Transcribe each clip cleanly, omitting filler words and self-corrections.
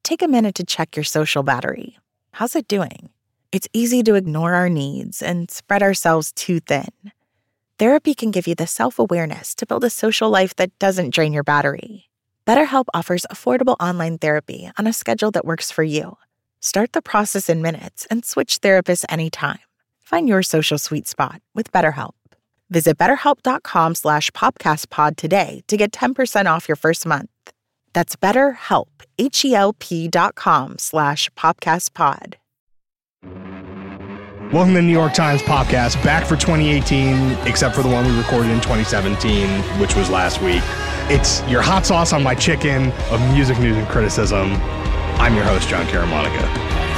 take a minute to check your social battery. How's it doing? It's easy to ignore our needs and spread ourselves too thin. Therapy can give you the self-awareness to build a social life that doesn't drain your battery. BetterHelp offers affordable online therapy on a schedule that works for you. Start the process in minutes and switch therapists anytime. Find your social sweet spot with BetterHelp. Visit BetterHelp.com/PopcastPod today to get 10% off your first month. That's BetterHelp, HELP.com/PopcastPod. Welcome to the New York Times Podcast, back for 2018, except for the one we recorded in 2017, which was last week. It's your hot sauce on my chicken of music news and criticism. I'm your host, John Caramonica.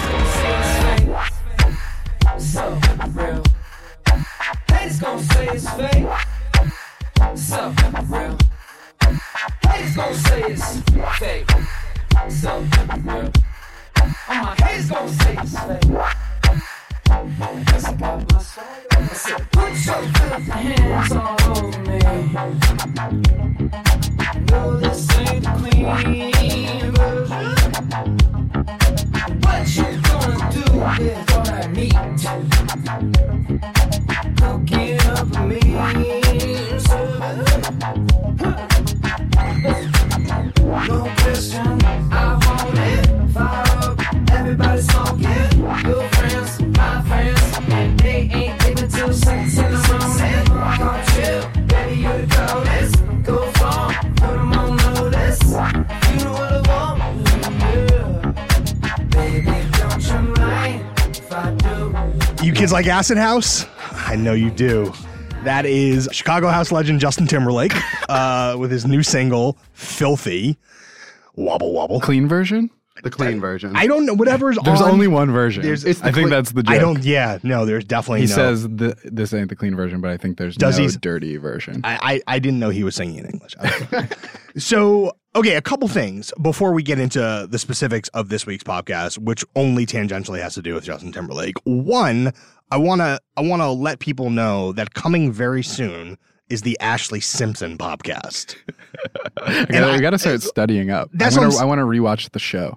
So real. Haters gon' say it's fake. So real. Haters gon' say it's fake. So real. All my haters gon' say it's fake. Cause I got my swag on. I said, put your filthy hands all over me. No, this ain't the clean version. What you gonna do with all that meat? Cooking up a mean service. No question, I want it. Fire up, everybody smoking. Your friends, my friends, they ain't living till seconds in the morning. Come chill, baby, you the coldest. Go far, put them on notice. You know what I want, yeah. Baby, don't you mind if I do? You kids like Acid House? I know you do. That is Chicago house legend Justin Timberlake with his new single, Filthy. Wobble Wobble. Clean version? The clean version. I don't know. Whatever's on. There's only one version. There's- I think that's the joke. There's definitely He no. says this ain't the clean version, but I think there's Does no he- dirty version. I didn't know he was singing in English. So, okay, a couple things before we get into the specifics of this week's podcast, which only tangentially has to do with Justin Timberlake. One, I wanna let people know that coming very soon is the Ashley Simpson podcast. We got to start studying up. That's I what I'm want to rewatch the show.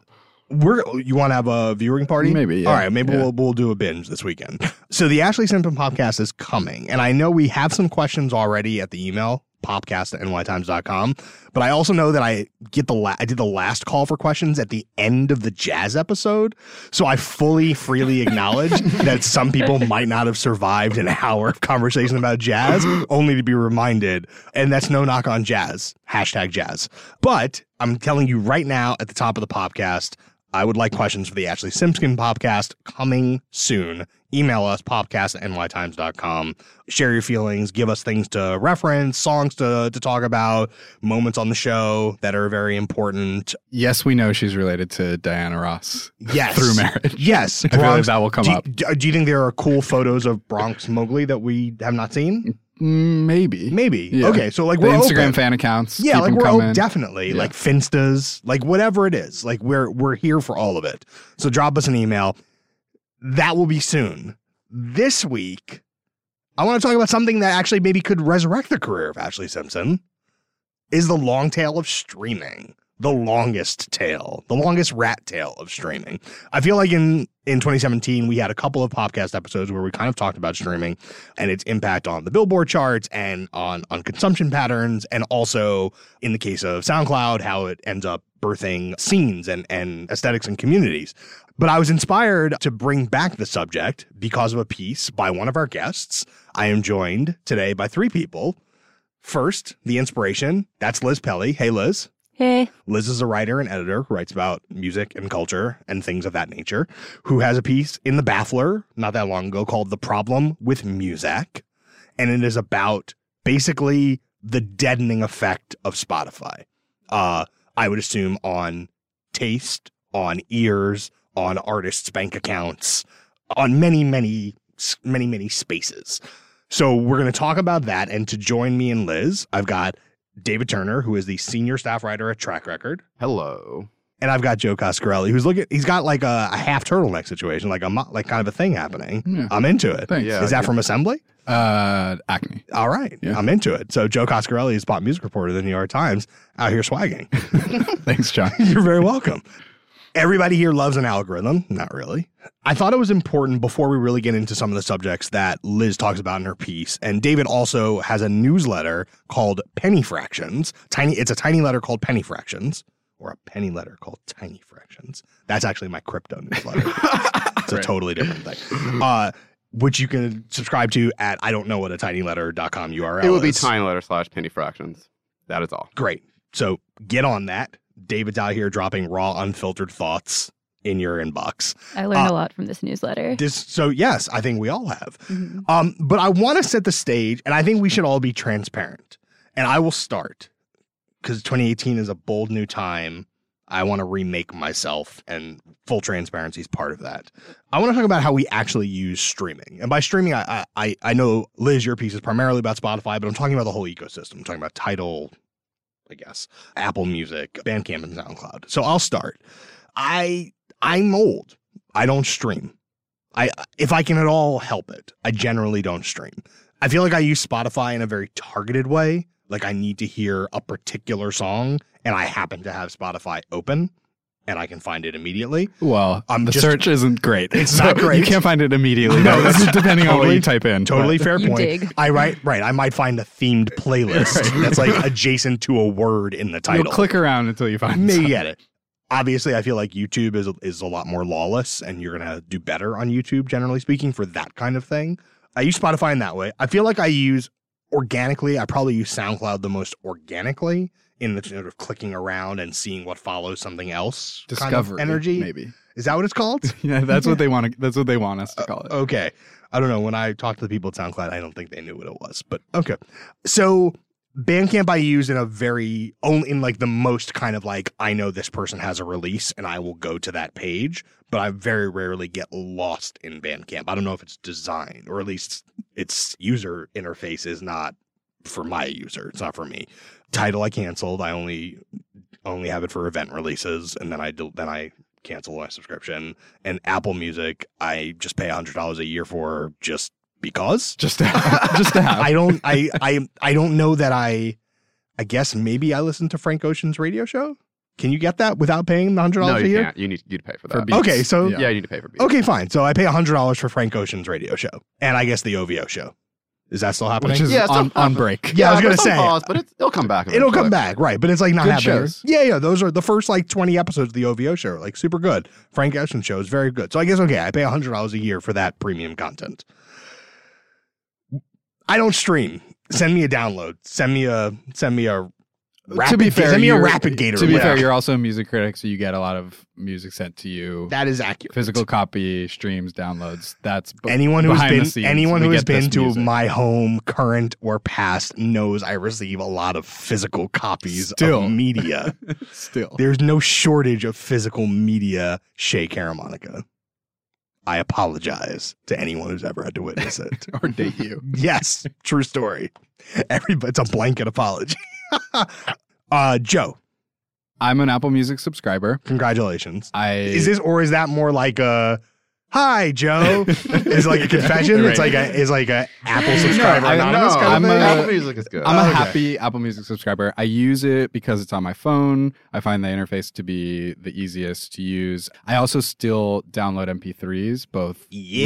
You want to have a viewing party? Maybe, yeah. All right, maybe Yeah. we'll do a binge this weekend. So the Ashley Simpson podcast is coming, and I know we have some questions already at the email popcast@nytimes.com, but I also know that I did the last call for questions at the end of the jazz episode, so I freely acknowledge that some people might not have survived an hour of conversation about jazz, only to be reminded, and that's no knock on jazz, #jazz. But I'm telling you right now at the top of the podcast, I would like questions for the Ashley Simpson podcast coming soon. Email us, popcast@nytimes.com. Share your feelings. Give us things to reference, songs to talk about, moments on the show that are very important. Yes, we know she's related to Diana Ross. Yes. Through marriage. Yes. I feel like that will come up. Do you think there are cool photos of Bronx Mowgli that we have not seen? Maybe. Yeah. Okay, so like the we're Instagram open. fan accounts. Yeah, keep like them we're coming. definitely Yeah. like Finstas, like whatever it is. Like we're here for all of it. So drop us an email. That will be soon. This week, I want to talk about something that actually maybe could resurrect the career of Ashley Simpson. Is the long tail of streaming. The longest tail, the longest rat tail of streaming. I feel like in 2017, we had a couple of podcast episodes where we kind of talked about streaming and its impact on the Billboard charts and on consumption patterns. And also in the case of SoundCloud, how it ends up birthing scenes and aesthetics and communities. But I was inspired to bring back the subject because of a piece by one of our guests. I am joined today by three people. First, the inspiration. That's Liz Pelly. Hey, Liz. Hey. Liz is a writer and editor who writes about music and culture and things of that nature, who has a piece in The Baffler not that long ago called The Problem with Music. And it is about basically the deadening effect of Spotify. I would assume on taste, on ears, on artists' bank accounts, on many spaces. So we're going to talk about that. And to join me and Liz, I've got David Turner, who is the senior staff writer at Track Record. Hello. And I've got Joe Coscarelli, he's got like a half turtleneck situation, like kind of a thing happening. Yeah. I'm into it. Thanks. Yeah, is that from Assembly? Acne. All right. Yeah. I'm into it. So Joe Coscarelli is pop music reporter of the New York Times out here swagging. Thanks, John. You're very welcome. Everybody here loves an algorithm. Not really. I thought it was important before we really get into some of the subjects that Liz talks about in her piece. And David also has a newsletter called Penny Fractions. It's a tiny letter called Penny Fractions, or a penny letter called Tiny Fractions. That's actually my crypto newsletter. It's a totally different thing. Which you can subscribe to at IDon'tKnowWhatATinyLetter.com URL. It would be tinyletter/penny fractions. That is all. Great. So get on that. David's out here dropping raw, unfiltered thoughts in your inbox. I learned a lot from this newsletter. So yes, I think we all have. Mm-hmm. But I want to set the stage, and I think we should all be transparent. And I will start, because 2018 is a bold new time. I want to remake myself, and full transparency is part of that. I want to talk about how we actually use streaming. And by streaming, I know, Liz, your piece is primarily about Spotify, but I'm talking about the whole ecosystem. I'm talking about Tidal, I guess, Apple Music, Bandcamp, and SoundCloud. So I'll start. I'm old. I don't stream. If I can at all help it, I generally don't stream. I feel like I use Spotify in a very targeted way. Like I need to hear a particular song, and I happen to have Spotify open, and I can find it immediately. Well, the search isn't great. It's not great. You can't find it immediately. No, that's depending on what you type in. Totally fair You point. dig. Right. I might find a themed playlist that's like adjacent to a word in the title. You'll click around until you find May something. get it. Obviously, I feel like YouTube is a lot more lawless, and you're going to do better on YouTube, generally speaking, for that kind of thing. I use Spotify in that way. I feel like I probably use SoundCloud the most organically in the sort of clicking around and seeing what follows something else. Discovery, kind of energy. maybe. Is that what it's called? Yeah, that's what they want. That's what they want us to call it. Okay. I don't know. When I talked to the people at SoundCloud, I don't think they knew what it was, but okay. So Bandcamp I use in the most kind of like, I know this person has a release and I will go to that page, but I very rarely get lost in Bandcamp. I don't know if it's designed, or at least its user interface is not for my user. It's not for me. Tidal I canceled. I only have it for event releases, and then I cancel my subscription. And Apple Music I just pay $100 a year for, just because. Just to have. I don't know that I guess maybe I listen to Frank Ocean's radio show. Can you get that without paying the $100 No, a you year? can't. You need to pay for that. beats. Okay, so Yeah, you need to pay for beats. okay, fine. So I pay $100 for Frank Ocean's radio show, and I guess the OVO show. Is that still happening? Which is Yeah, it's on still- break. Yeah, I was gonna there's some say. pause, but it'll come back. It'll come eventually. back, right? But it's like not Good happening. shows. Yeah. Those are the first like 20 episodes of the OVO show, like super good. Frank Ocean show is very good. So I guess I pay $100 a year for that premium content. I don't stream. Send me a download. Send me a rapid. To be fair, send me a you're- rapid gator. To be link. fair, you're also a music critic, so you get a lot of music sent to you. That is accurate. Physical copy, streams, downloads. That's Anyone who's behind the been scenes. anyone We who has get this been to music. my home, current or past, knows I receive a lot of physical copies Still. of media. Still. There's no shortage of physical media. Shea Caramonica. I apologize to anyone who's ever had to witness it. Or date you. Yes, true story. It's a blanket apology. Joe, I'm an Apple Music subscriber. congratulations. Is Is that more like a hi, Joe? Is it like a confession? Right. It's like a Apple subscriber I- anonymous No, kind of thing? Apple Music is good. I'm a Okay. happy Apple Music subscriber. I use it because it's on my phone. I find the interface to be the easiest to use. I also still download MP3s, both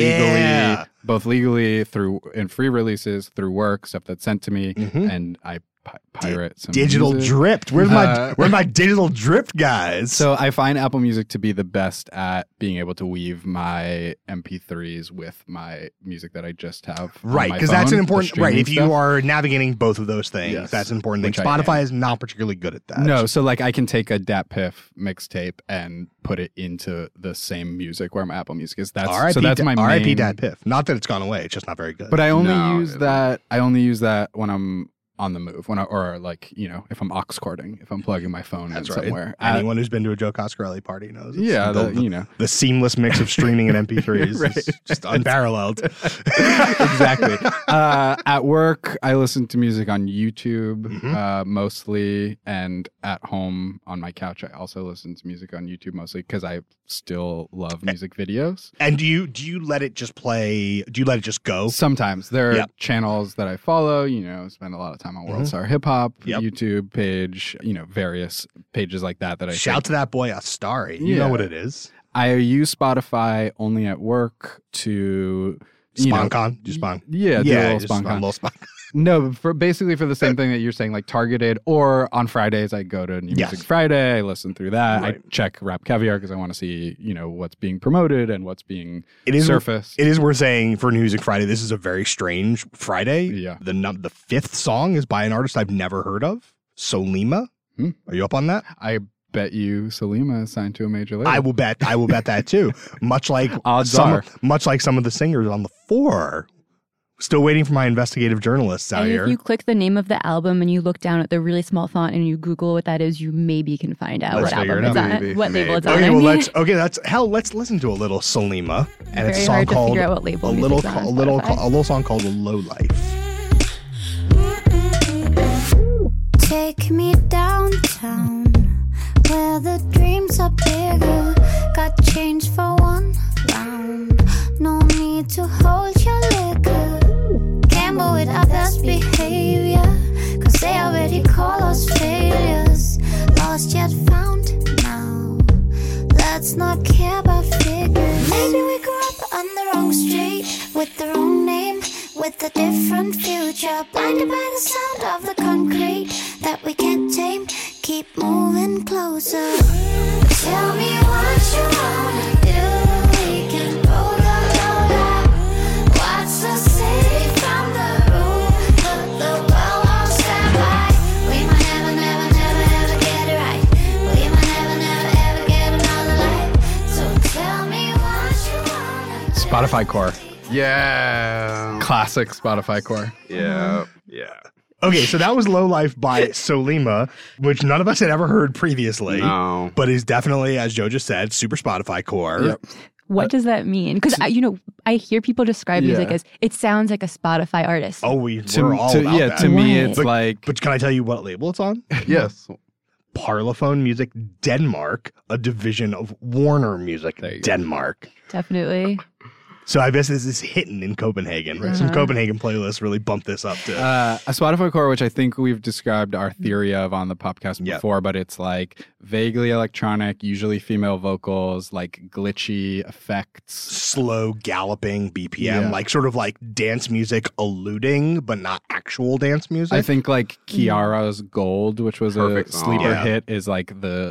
legally through in free releases through work, stuff that's sent to me, Mhm. and I pirate some Digital music. dripped. Where's my digital dripped guys? So I find Apple Music to be the best at being able to weave my MP3s with my music that I just have. on right, my because that's an phone, the important right. streaming If you stuff. are navigating both of those things, Yes, that's an important thing. which I Spotify am. is not particularly good at that. No, so like I can take a Dat Piff mixtape and put it into the same music where my Apple Music is. That's R.I.P. so that's my R.I.P. main. Dad Piff. Not that it's gone away. It's just not very good. But I only No, use it that. I only use that when I'm on the move, or like if I'm aux cording, if I'm plugging my phone that's in right. somewhere. Anyone who's been to a Joe Coscarelli party knows. It's Yeah, the, the seamless mix of streaming and MP3s Right. is just unparalleled. Exactly. At work, I listen to music on YouTube Mhm. mostly, and at home on my couch, I also listen to music on YouTube mostly because I still love music videos. And do you let it just play? Do you let it just go? Sometimes there are Yep. channels that I follow, spend a lot of time on World Star Hip Hop, Yep. YouTube page, various pages like that I Shout to that boy Astari. You know what it is. I use Spotify only at work to SpawnCon? Do Spawn? Yeah, do a little just SpawnCon. a little Spawn. No, for the same thing that you're saying, like targeted, or on Fridays I go to New Yes. Music Friday, I listen through that. Right. I check Rap Caviar because I want to see, what's being promoted and what's being It is surfaced. It is worth saying for New Music Friday, this is a very strange Friday. Yeah. The fifth song is by an artist I've never heard of, Solima. Are you up on that? I bet you Salima is signed to a major label. I will bet that too. Much like Odds some are. of the singers on the 4. Still waiting for my investigative journalists out And here. if you click the name of the album and you look down at the really small font and you Google what that is, you maybe can find out Let's what figure album it it's out. on, Maybe. what label it's on. Okay, I well mean, let's listen to a little Solima, and it's a Very song hard to called figure out what label a music's on Spotify. little song called Low Life. Take me downtown, where the dreams are bigger. Got change for one round. No need to hold your liquor. Gamble with our best behavior, cause they already call us failures. Lost yet found now. Let's not care about figures. Maybe we grew up on the wrong street, with the wrong name, with a different future. Blinded by the sound of the concrete that we can't tame. Keep moving closer. Tell me what you wanna do. We can roll up. Watch the city from the roof. Put the world on standby. We might never get it right. We might never ever get another life. So tell me what you wanna do. Spotify Core. Yeah. Classic Spotify Core. Yeah. Okay, so that was Low Life by Solima, which none of us had ever heard previously, No. but is definitely, as Joe just said, super Spotify core. Yep. what does that mean? Because I hear people describe music Yeah. as it sounds like a Spotify artist. Oh, we're all about that. To me, What? it's like But can I tell you what label it's on? Yes. Parlophone Music Denmark, a division of Warner Music There you go. Denmark. Definitely. So I guess this is hidden in Copenhagen. Some Copenhagen playlists really bumped this up to. a Spotify Core, which I think we've described our theory of on the podcast Yep. before, but it's like vaguely electronic, usually female vocals, like glitchy effects. Slow galloping BPM, Yeah. like sort of like dance music alluding, but not actual dance music. I think like Kiara's Gold, which was Perfect a song. sleeper Yeah. hit, is like the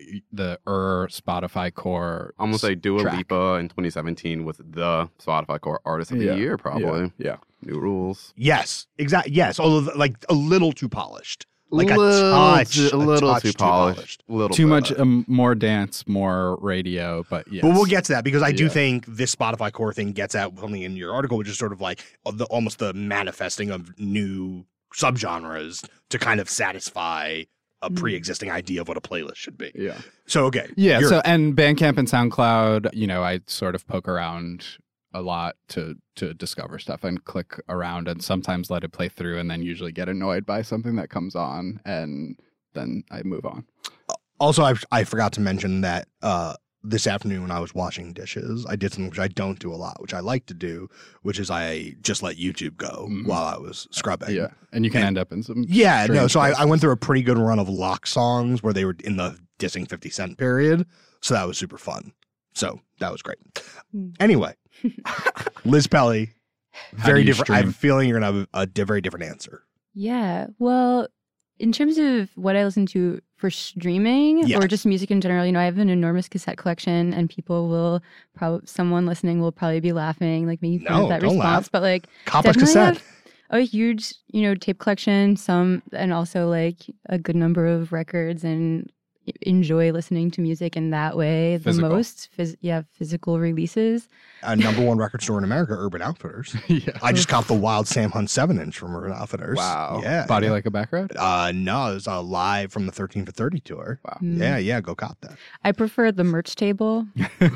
Spotify Core. Almost like Dua track. Lipa in 2017 with the Spotify Core Artist of the Yeah. Year, probably. Yeah. New rules. yes, exactly. Yes, although like a little too polished, like a Little touch, too- a little touch too polished. Little Too bit. much, more dance, more radio, but yes. But we'll get to that because I do Yeah. think this Spotify core thing gets at something in your article, which is sort of like almost the manifesting of new subgenres to kind of satisfy a pre-existing idea of what a playlist should be. Yeah. So okay, Yeah. you're- So, and Bandcamp and SoundCloud, I sort of poke around a lot to discover stuff and click around and sometimes let it play through and then usually get annoyed by something that comes on and then I move on. also I forgot to mention that this afternoon when I was washing dishes, I did something which I don't do a lot, which I like to do, which is I just let YouTube go Mhm. while I was scrubbing. Yeah. And you can end up in some. Yeah, no. strange So I places. went through a pretty good run of lock songs where they were in the dissing 50 Cent period. So that was super fun. So that was great. Anyway, Liz Pelly, How very do you different. I have a stream? feeling you're going to have a very different answer. Yeah. Well, in terms of what I listen to for streaming Yes. or just music in general, I have an enormous cassette collection and people will someone listening will probably be laughing, like making fun No, of that don't response. laugh. But like Coppa's definitely cassette. have a huge, tape collection, and also like a good number of records and enjoy listening to music in that way Physical. the most. Physical releases. Number one record store in America, Urban Outfitters. Yeah. I just got the Wild Sam Hunt 7-inch from Urban Outfitters. Wow. Yeah. Body Like a Back Road? No, it was live from the 13 for 30 tour. Wow. Yeah, go cop that. I prefer the merch table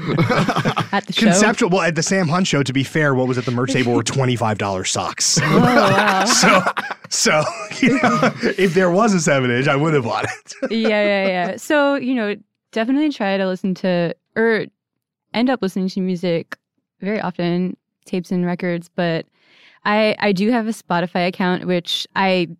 at the show. Conceptual. Well, at the Sam Hunt show, to be fair, what was at the merch table were $25 socks. Oh, wow. So if there was a 7-inch, I would have bought it. Yeah. So, definitely try to listen to or end up listening to music very often, tapes and records, but I do have a Spotify account, which I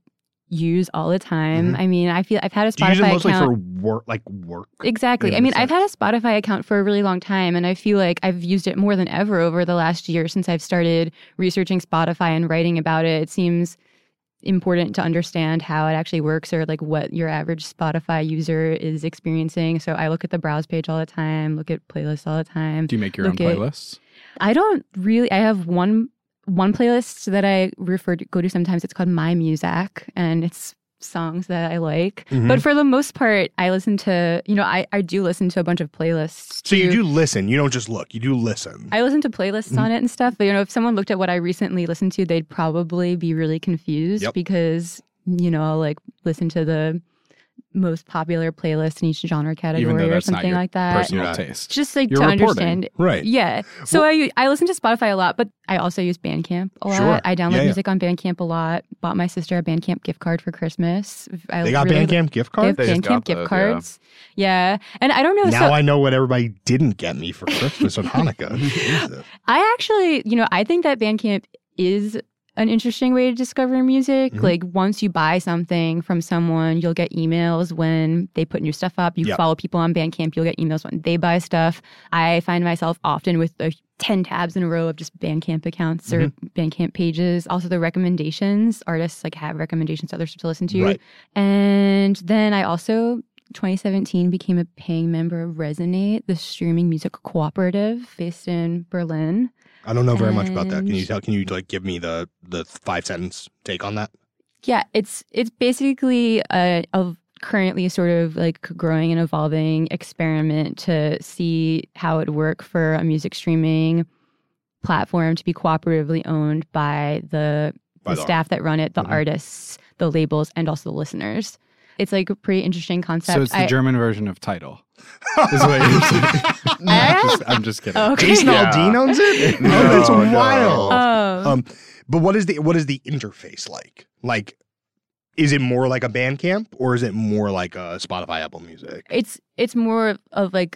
use all the time. I mean, I feel I've had a Do you use it Spotify mostly account. for work, like work? Exactly. in I mean, a I've sense? had a Spotify account for a really long time, and I feel like I've used it more than ever over the last year since I've started researching Spotify and writing about it. It seems important to understand how it actually works or like what your average Spotify user is experiencing. So I look at the browse page all the time, look at playlists all the time. Do you make your own Look at- playlists? I don't really. I have one playlist that I go to sometimes. It's called My Muzak, and it's songs that I like. Mhm. But for the most part, I listen to, I do listen to a bunch of playlists. So you too. do listen. You don't just look. You do listen. I listen to playlists on it and stuff. But, if someone looked at what I recently listened to, they'd probably be really confused Yep. because, I'll like listen to the most popular playlist in each genre Even category though or that's not something your like that. personal Yeah. taste. Just like You're to reporting. understand. Right. Yeah. So I listen to Spotify a lot, but I also use Bandcamp a lot. Sure. I download Yeah, yeah. music on Bandcamp a lot. Bought my sister a Bandcamp gift card for Christmas. They got Bandcamp gift They have cards? They just Bandcamp got gift those, cards. Yeah. And I don't know. Now so I know what everybody didn't get me for Christmas and Hanukkah. Who is it? I actually, I think that Bandcamp is an interesting way to discover music. Mhm. Like once you buy something from someone, you'll get emails when they put new stuff up. You Yep. follow people on Bandcamp, you'll get emails when they buy stuff. I find myself often with 10 tabs in a row of just Bandcamp accounts or Bandcamp pages. Also the recommendations, artists like have recommendations to others to listen to. Right. And then I also 2017 became a paying member of Resonate, the streaming music cooperative based in Berlin. I don't know very much about that. And- Can you like give me the 5-sentence take on that? Yeah, it's basically a currently sort of like growing and evolving experiment to see how it would work for a music streaming platform to be cooperatively owned by the By the staff that run it, the Mhm. artists, the labels, and also the listeners. It's like a pretty interesting concept. So it's the German version of Tidal. Is what you're saying. I'm just kidding. Oh, okay. Jason Yeah. Aldean owns it? No, Oh, that's no. wild. Oh. But what is the interface like? Like, is it more like a Bandcamp or is it more like a Spotify, Apple Music? It's more of like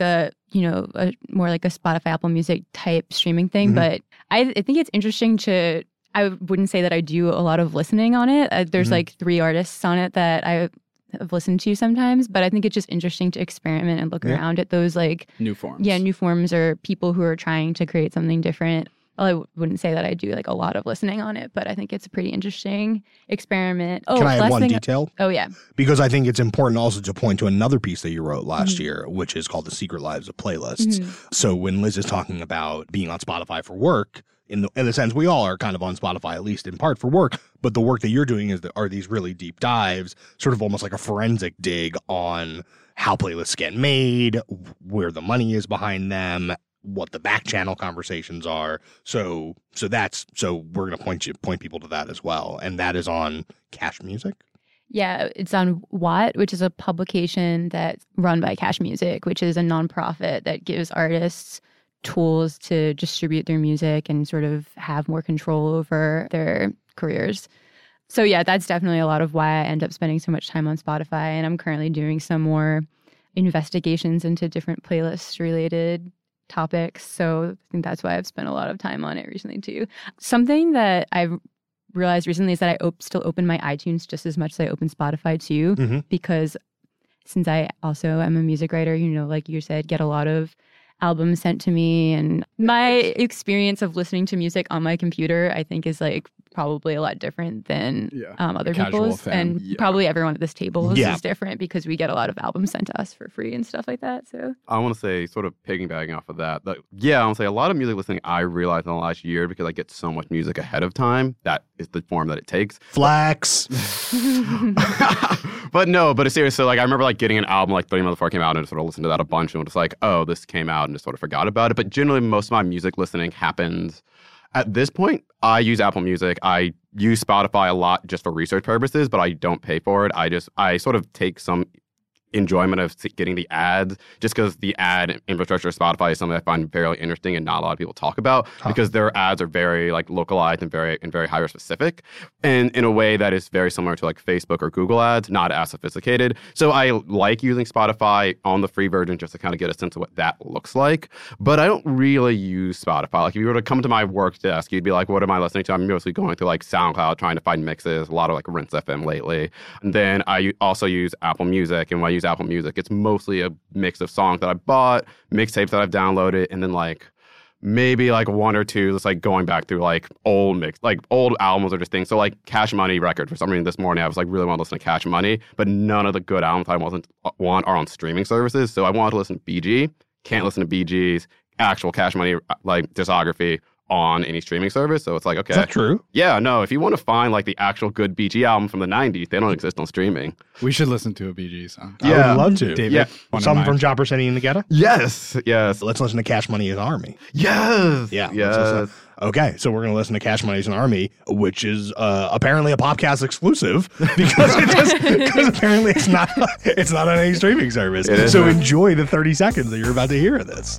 more like a Spotify, Apple Music type streaming thing. Mhm. But I think it's interesting to. I wouldn't say that I do a lot of listening on it. There's Mhm. like 3 artists on it that I have listened to sometimes, but I think it's just interesting to experiment and look Yeah. around at those like New forms. new forms or people who are trying to create something different. Well, I wouldn't say that I do like a lot of listening on it, but I think it's a pretty interesting experiment. Oh, Can I add last one thing- detail? Oh yeah. Because I think it's important also to point to another piece that you wrote last Mm-hmm. year, which is called The Secret Lives of Playlists. Mhm. So when Liz is talking about being on Spotify for work, in the sense we all are kind of on Spotify, at least in part for work, but the work that you're doing are these really deep dives, sort of almost like a forensic dig on how playlists get made, where the money is behind them, what the back channel conversations are. So we're going to point people to that as well, and that is on Cash Music. Yeah, it's on Watt, which is a publication that's run by Cash Music, which is a nonprofit that gives artists tools to distribute their music and sort of have more control over their careers. So yeah, that's definitely a lot of why I end up spending so much time on Spotify. And I'm currently doing some more investigations into different playlist related topics. So I think that's why I've spent a lot of time on it recently too. Something that I've realized recently is that I still open my iTunes just as much as I open Spotify too, Mhm. because since I also am a music writer, like you said, get a lot of albums sent to me, and my experience of listening to music on my computer, I think, is like probably a lot different than Yeah. other Casual people's, fan. and Yeah. probably everyone at this table Yeah. is different because we get a lot of albums sent to us for free and stuff like that. So I want to say, sort of piggybacking off of that, I want to say a lot of music listening I realized in the last year, because I get so much music ahead of time, that is the form that it takes. Flex. But it's serious. So, I remember, getting an album, 30 months before it came out and sort of listened to that a bunch and was like, oh, this came out, and just sort of forgot about it. But generally, most of my music listening happens at this point. I use Apple Music. I use Spotify a lot just for research purposes, but I don't pay for it. I sort of take some enjoyment of getting the ads, just because the ad infrastructure of Spotify is something I find very interesting and not a lot of people talk about, because their ads are very like localized and very hyper specific, and in a way that is very similar to like Facebook or Google ads, not as sophisticated. So I like using Spotify on the free version just to kind of get a sense of what that looks like. But I don't really use Spotify. Like if you were to come to my work desk, you'd be like, what am I listening to? I'm mostly going through like SoundCloud, trying to find mixes, a lot of like Rinse FM lately. And then I also use Apple Music, and when I use Apple Music, it's mostly a mix of songs that I bought, mixtapes that I've downloaded, and then like maybe like one or two just like going back through like old albums or just things. So like Cash Money record, for some reason this morning I was like really want to listen to Cash Money, but none of the good albums I want are on streaming services. So I wanted to listen to BG, can't listen to BG's actual Cash Money like discography on any streaming service. So it's like, okay. Is that true? Yeah, no, if you want to find like the actual good BG album from the 90s, they don't exist on streaming. We should listen to a BG song. I would love to. David, Yeah. Something from John Persetti and the Ghetto? Yes. Let's listen to Cash Money is an Army. Yes. Yeah. Yes. Okay, so we're going to listen to Cash Money is an Army, which is apparently a Popcast exclusive because apparently it's not on any streaming service. So enjoy the 30 seconds that you're about to hear of this.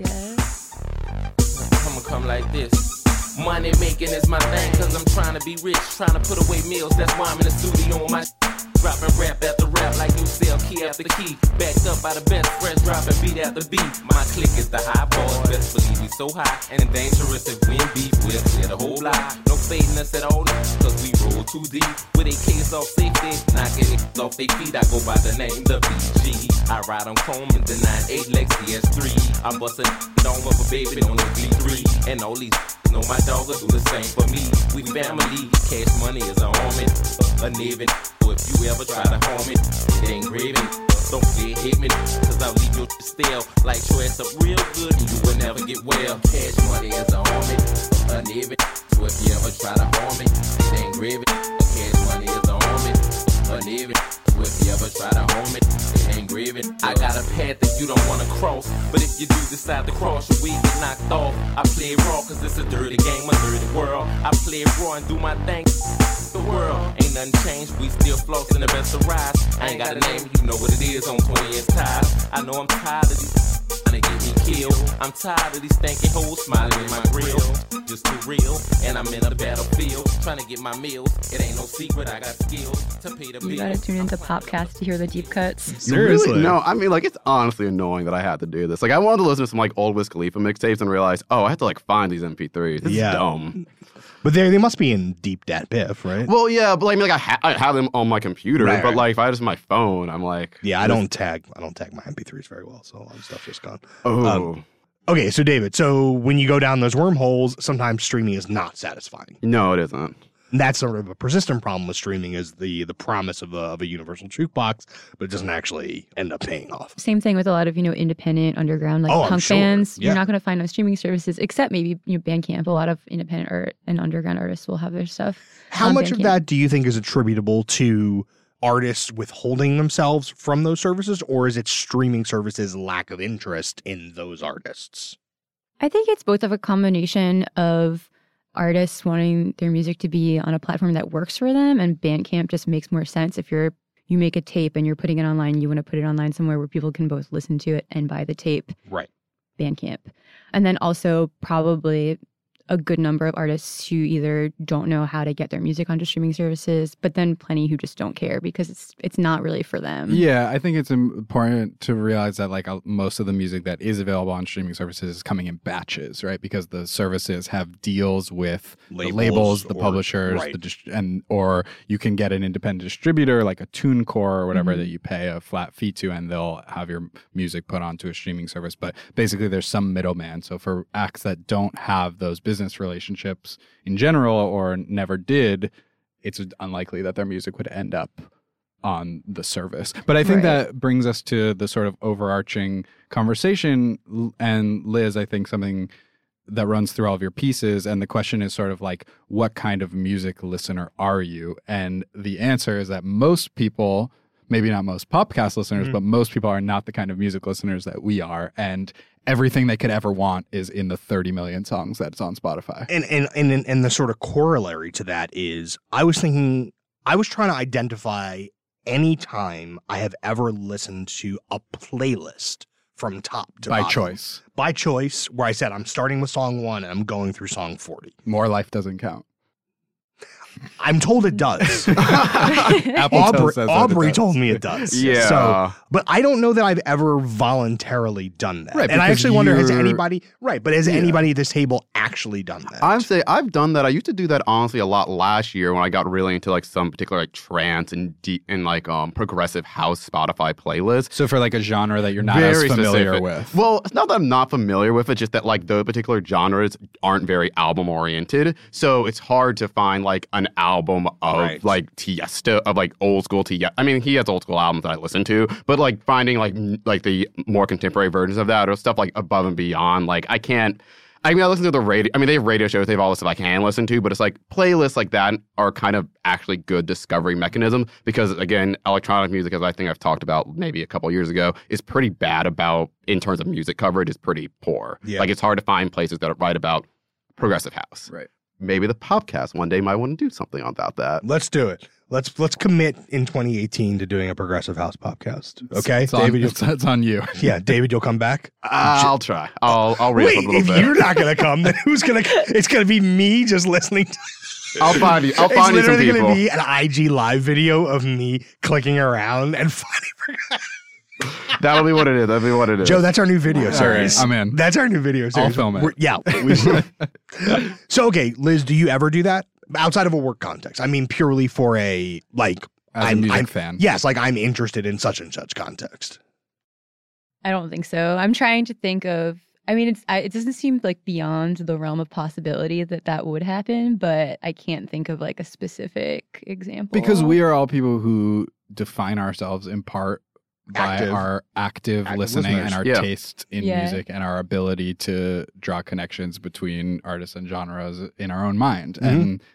I'ma come like this. Money making is my thing, cause I'm trying to be rich, trying to put away meals. That's why I'm in the studio on my dropping rap after rap like you sell key after key. Backed up by the best friends, dropping beat after beat. My clique is the high boss, best believe we so high and dangerous. If we in beef, we'll clear the whole lot. No fading us at all, cause we roll too deep. With a case off safety, knocking it off their feet. I go by the name the BG. I ride on Chrome in the 98 Lexi S3. I'm busting on with a baby on the V3. And all these know my dog will do the same for me. We family, Cash Money is an army, a Navy. So if you ever try to harm it, it ain't graving. Don't fear hit me, cause I'll leave you stale. Like dress up real good and you will never get well. Cash Money is an army, a Navy. So if you ever try to harm it, it ain't graving. Cash Money is an army, a Navy. So if you ever try to harm it, it ain't graving. I got a path that you don't wanna cross, but if you do decide to cross, your weed get knocked off. I play raw cause it's a dirty game, a dirty world. I play raw and do my thing. The world ain't nothing changed, we still flossing the best of rise. I ain't got a name, you know what it is on 20-inch ties. I know I'm tired of these trying to get me killed. I'm tired of these stanky hoes smiling in my grill. Just too real, and I'm in a battlefield trying to get my meals. It ain't no secret, I got skills to pay the bills. You gotta tune into Popcast to hear the deep cuts. Seriously? Really? No, I mean, like, it's honestly annoying that I had to do this. Like, I wanted to listen to some, like, old Wiz Khalifa mixtapes and realize, I have to, like, find these MP3s. This is dumb. But they must be in deep dat biff, right? Well, yeah, but I mean, like, I have them on my computer, Right, but, right. like, if I had this on my phone, I'm like... Yeah, I don't tag my MP3s very well, so a lot of stuff's just gone. Oh. Okay, so David, when you go down those wormholes, sometimes streaming is not satisfying. No, it isn't. And that's sort of a persistent problem with streaming is the promise of a universal jukebox, but it doesn't actually end up paying off. Same thing with a lot of, independent underground, like I'm punk sure. bands. Yeah. You're not going to find on streaming services, except maybe Bandcamp. A lot of independent art and underground artists will have their stuff. How on much of Bandcamp. that do you think is attributable to artists withholding themselves from those services, or is it streaming services' lack of interest in those artists? I think it's both of a combination of artists wanting their music to be on a platform that works for them, and Bandcamp just makes more sense. If you make a tape and you're putting it online, you want to put it online somewhere where people can both listen to it and buy the tape. Right. Bandcamp. And then also probably a good number of artists who either don't know how to get their music onto streaming services, but then plenty who just don't care because it's not really for them. Yeah, I think it's important to realize that like most of the music that is available on streaming services is coming in batches, right? Because the services have deals with the labels, the publishers, right. Or you can get an independent distributor like a TuneCore or whatever that you pay a flat fee to, and they'll have your music put onto a streaming service. But basically, there's some middleman. So for acts that don't have those business relationships in general or never did, it's unlikely that their music would end up on the service. But I think that brings us to the sort of overarching conversation. And Liz, I think something that runs through all of your pieces, and the question is sort of like, what kind of music listener are you? And the answer is that most people, maybe not most Popcast listeners, but most people are not the kind of music listeners that we are. And everything they could ever want is in the 30 million songs that's on Spotify. And the sort of corollary to that is I was trying to identify any time I have ever listened to a playlist from top to By bottom. choice. By choice, where I said I'm starting with song 1 and I'm going through song 40. More Life doesn't count. I'm told it does. Apple says that it Aubrey does. told me it does. Yeah. So, but I don't know that I've ever voluntarily done that. Right, and I because actually wonder, has you're- anybody, but has anybody at this table actually done that? I'd say I've done that. I used to do that honestly a lot last year when I got really into like some particular like trance and deep and like progressive house Spotify playlist. So for like a genre that you're not as familiar specific. with. Well, it's not that I'm not familiar with it, just that like the particular genres aren't very album oriented. So it's hard to find like an album of Right. like Tiesto, of like old school Tiesto. I mean, he has old school albums that I listen to, but like finding like the more contemporary versions of that or stuff like above and beyond, like I can't. I mean, I listen to the radio. I mean, they have radio shows. They have all this stuff I can listen to, but it's like playlists like that are kind of actually good discovery mechanism because, again, electronic music, as I think I've talked about maybe a couple years ago, is pretty bad about, in terms of music coverage, is pretty poor. Yeah. Like, it's hard to find places that write about progressive house. Right. Maybe the Popcast one day might want to do something about that. Let's do it. Let's commit in 2018 to doing a progressive house podcast. Okay, It's on, David. it's on you. Yeah, David, you'll come back. I'll try. I'll read Wait, a little if bit. you're not gonna come, then who's gonna? It's gonna be me just listening. I'll find you. I'll It's find you some literally people. gonna be an IG live video of me clicking around and finding. That'll be what it is. That'll be what it is. Joe, that's our new video series. I'm in. That's our new video series. film it. Yeah. So, okay, Liz, do you ever do that outside of a work context? I mean, purely for a like. As a music fan. Yes, like I'm interested in such and such context. I don't think so. I'm trying to think of. I mean, it doesn't seem like beyond the realm of possibility that would happen, but I can't think of like a specific example. Because we are all people who define ourselves in part by Active. our active listening listeners. and our Yeah. taste in Yeah. music and our ability to draw connections between artists and genres in our own mind. Mhm. And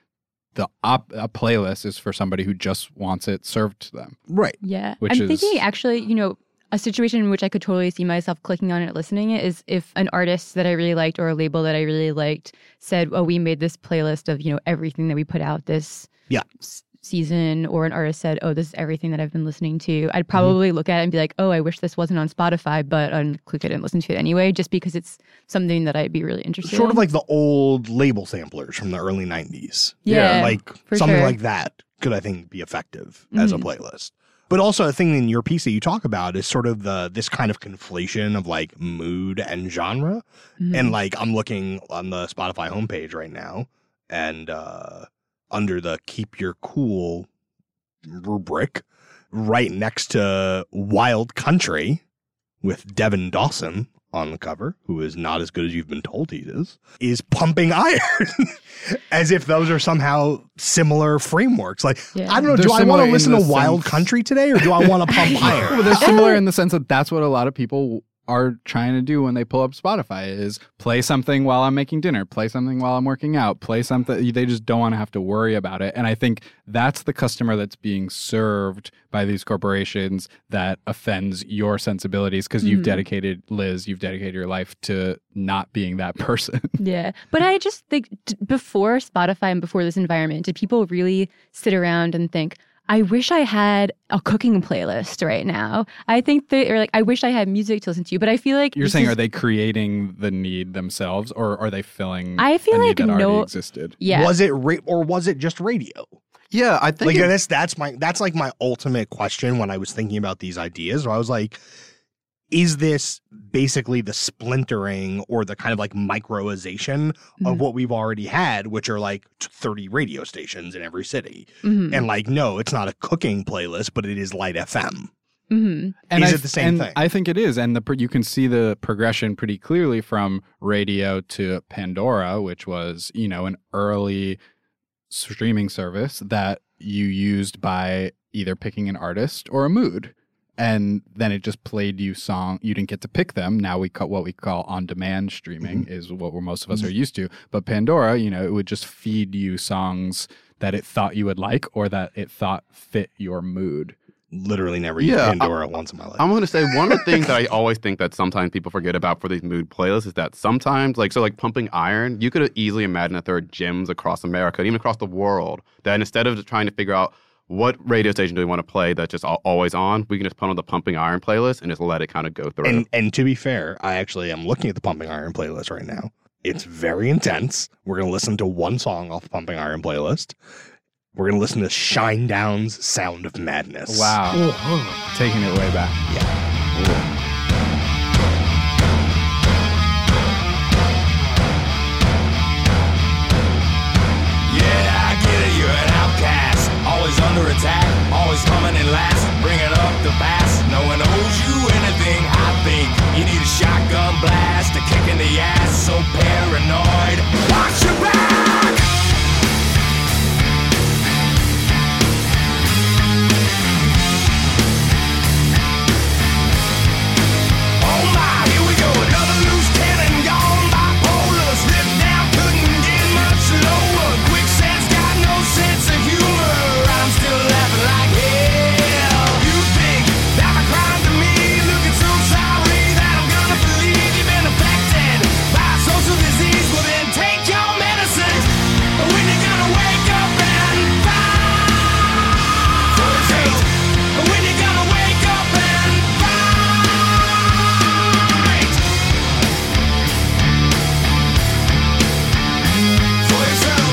a playlist is for somebody who just wants it served to them. Right. Yeah. Which I'm is- thinking actually, a situation in which I could totally see myself clicking on it, listening it, is if an artist that I really liked or a label that I really liked said, "Oh, we made this playlist of everything that we put out this Yeah. season," or an artist said, "Oh, this is everything that I've been listening to." I'd probably look at it and be like, "Oh, I wish this wasn't on Spotify," but I'd click it and listen to it anyway, just because it's something that I'd be really interested Sort in. of like the old label samplers from the early 90s. Yeah, Like for something sure. like that could, I think, be effective as a Mhm. playlist. But also a thing in your piece that you talk about is sort of this kind of conflation of like mood and genre. Mhm. And like I'm looking on the Spotify homepage right now and under the Keep Your Cool rubric, right next to Wild Country with Devin Dawson on the cover, who is not as good as you've been told he is Pumping Iron. As if those are somehow similar frameworks. Like, Yeah. I don't know, They're do I want similar to in listen to the Wild sense- Country today or do I want to pump iron? Well, they're similar in the sense that that's what a lot of people are trying to do when they pull up Spotify is play something while I'm making dinner, play something while I'm working out, play something. They just don't want to have to worry about it. And I think that's the customer that's being served by these corporations that offends your sensibilities because you've dedicated, Liz, you've dedicated your life to not being that person. Yeah. But I just think before Spotify and before this environment, did people really sit around and think, I wish I had a cooking playlist right now? I think they are like, I wish I had music to listen to, but I feel like You're this saying, is- are they creating the need themselves or are they filling I feel a need like that already no- existed? Yeah. Was it or was it just radio? Yeah, I think Like that's like my ultimate question when I was thinking about these ideas. Where I was like, is this basically the splintering or the kind of like microization of what we've already had, which are like 30 radio stations in every city? Mhm. And like, no, it's not a cooking playlist, but it is Light FM. Mhm. And Is I it the same and thing? I think it is, and you can see the progression pretty clearly from radio to Pandora, which was an early streaming service that you used by either picking an artist or a mood, and then it just played you song. You didn't get to pick them. Now what we call on-demand streaming is what most of us are used to. But Pandora, it would just feed you songs that it thought you would like or that it thought fit your mood. Literally never used Yeah, Pandora once in my life. I'm going to say one of the things that I always think that sometimes people forget about for these mood playlists is that sometimes, like Pumping Iron, you could easily imagine that there are gyms across America, even across the world, that instead of trying to figure out what radio station do we want to play that's just always on? We can just put on the Pumping Iron playlist and just let it kind of go through. And to be fair, I actually am looking at the Pumping Iron playlist right now. It's very intense. We're going to listen to one song off the Pumping Iron playlist. We're going to listen to Shinedown's Sound of Madness. Wow. Taking it way back. Yeah. Always under attack, always coming in last, bringing up the past. No one owes you anything, I think. You need a shotgun blast, a kick in the ass, so paranoid. Watch your back! Oh my, here we go, another loose cannon gone bipolar. Slipped down, couldn't get much lower. Quicksand's got no sense of humor. I'm still laughing like hell. You think that my crime to me, looking so sorry that I'm gonna believe you've been affected by a social disease. Well then take your medicine. When you're gonna wake up and fight. When you're gonna wake up and fight. For yourself.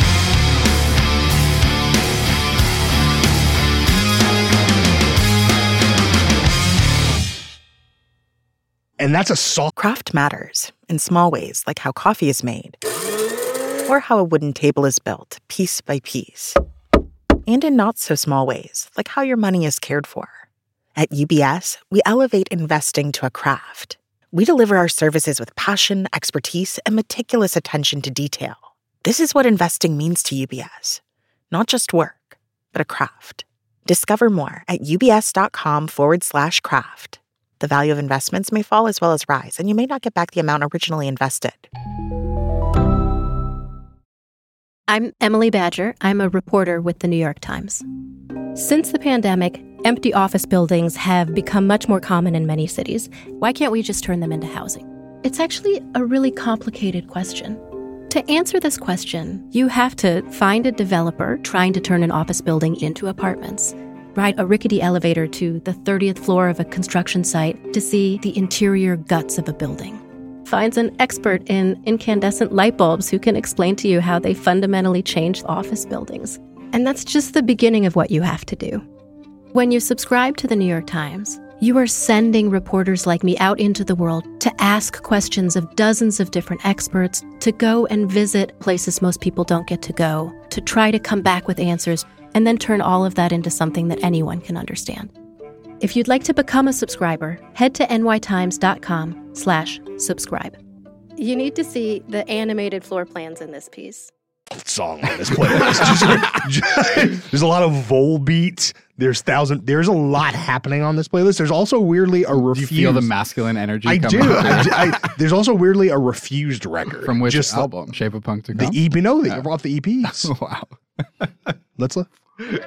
And that's a song. Craft matters in small ways, like how coffee is made, or how a wooden table is built piece by piece, and in not so small ways, like how your money is cared for. At UBS, we elevate investing to a craft. We deliver our services with passion, expertise, and meticulous attention to detail. This is what investing means to UBS. Not just work, but a craft. Discover more at ubs.com/craft. The value of investments may fall as well as rise, and you may not get back the amount originally invested. I'm Emily Badger. I'm a reporter with the New York Times. Since the pandemic, empty office buildings have become much more common in many cities. Why can't we just turn them into housing? It's actually a really complicated question. To answer this question, you have to find a developer trying to turn an office building into apartments, ride a rickety elevator to the 30th floor of a construction site to see the interior guts of a building. Finds an expert in incandescent light bulbs who can explain to you how they fundamentally change office buildings. And that's just the beginning of what you have to do. When you subscribe to the New York Times, you are sending reporters like me out into the world to ask questions of dozens of different experts, to go and visit places most people don't get to go, to try to come back with answers, and then turn all of that into something that anyone can understand. If you'd like to become a subscriber, head to nytimes.com/subscribe. You need to see the animated floor plans in this piece. Song on this playlist. There's a lot of Volbeat. There's a lot happening on this playlist. There's also weirdly a refused. Do you feel the masculine energy? I come do. up? There's also weirdly a refused record. From which Just album? Shape of Punk to the Come? EP. No, you're off the EPs. Wow. Let's look.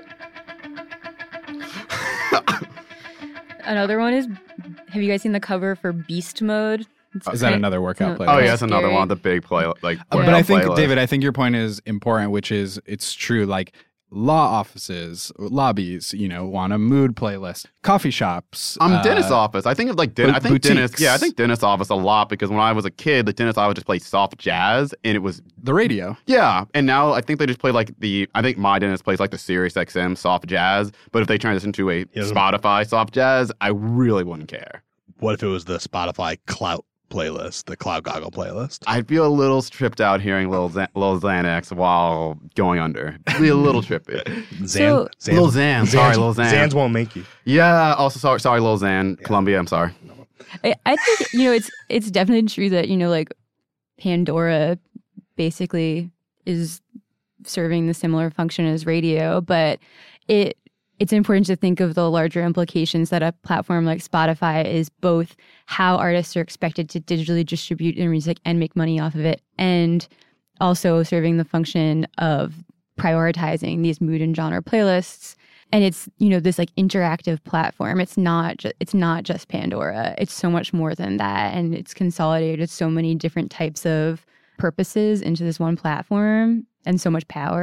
Another one is, have you guys seen the cover for Beast Mode? Is that another workout playlist? Oh, yeah, that's another one of the big But I think, playlist. David, I think your point is important, which is it's true. Like law offices, lobbies, want a mood playlist. Coffee shops. Dentist office. I think of like I think dentist. Yeah, I think dentist office a lot because when I was a kid, the dentist office just played soft jazz and it was the radio. Yeah, and now I think they just play like I think my dentist plays like the Sirius XM soft jazz. But if they transition to a Spotify soft jazz, I really wouldn't care. What if it was the Spotify Clout playlist, the Cloud Goggle playlist? I'd feel a little tripped out hearing Lil Xanax while going under. It'd be a little trippy. Lil Xan. Sorry, Lil Xan. Xans won't make you. Yeah. Also, sorry, Lil Xan. Yeah. Columbia. I'm sorry. I think it's definitely true that like Pandora basically is serving the similar function as radio, but it's important to think of the larger implications that a platform like Spotify is both how artists are expected to digitally distribute their music and make money off of it, and also serving the function of prioritizing these mood and genre playlists. And it's, this like interactive platform. It's not just Pandora. It's so much more than that. And it's consolidated so many different types of purposes into this one platform and so much power.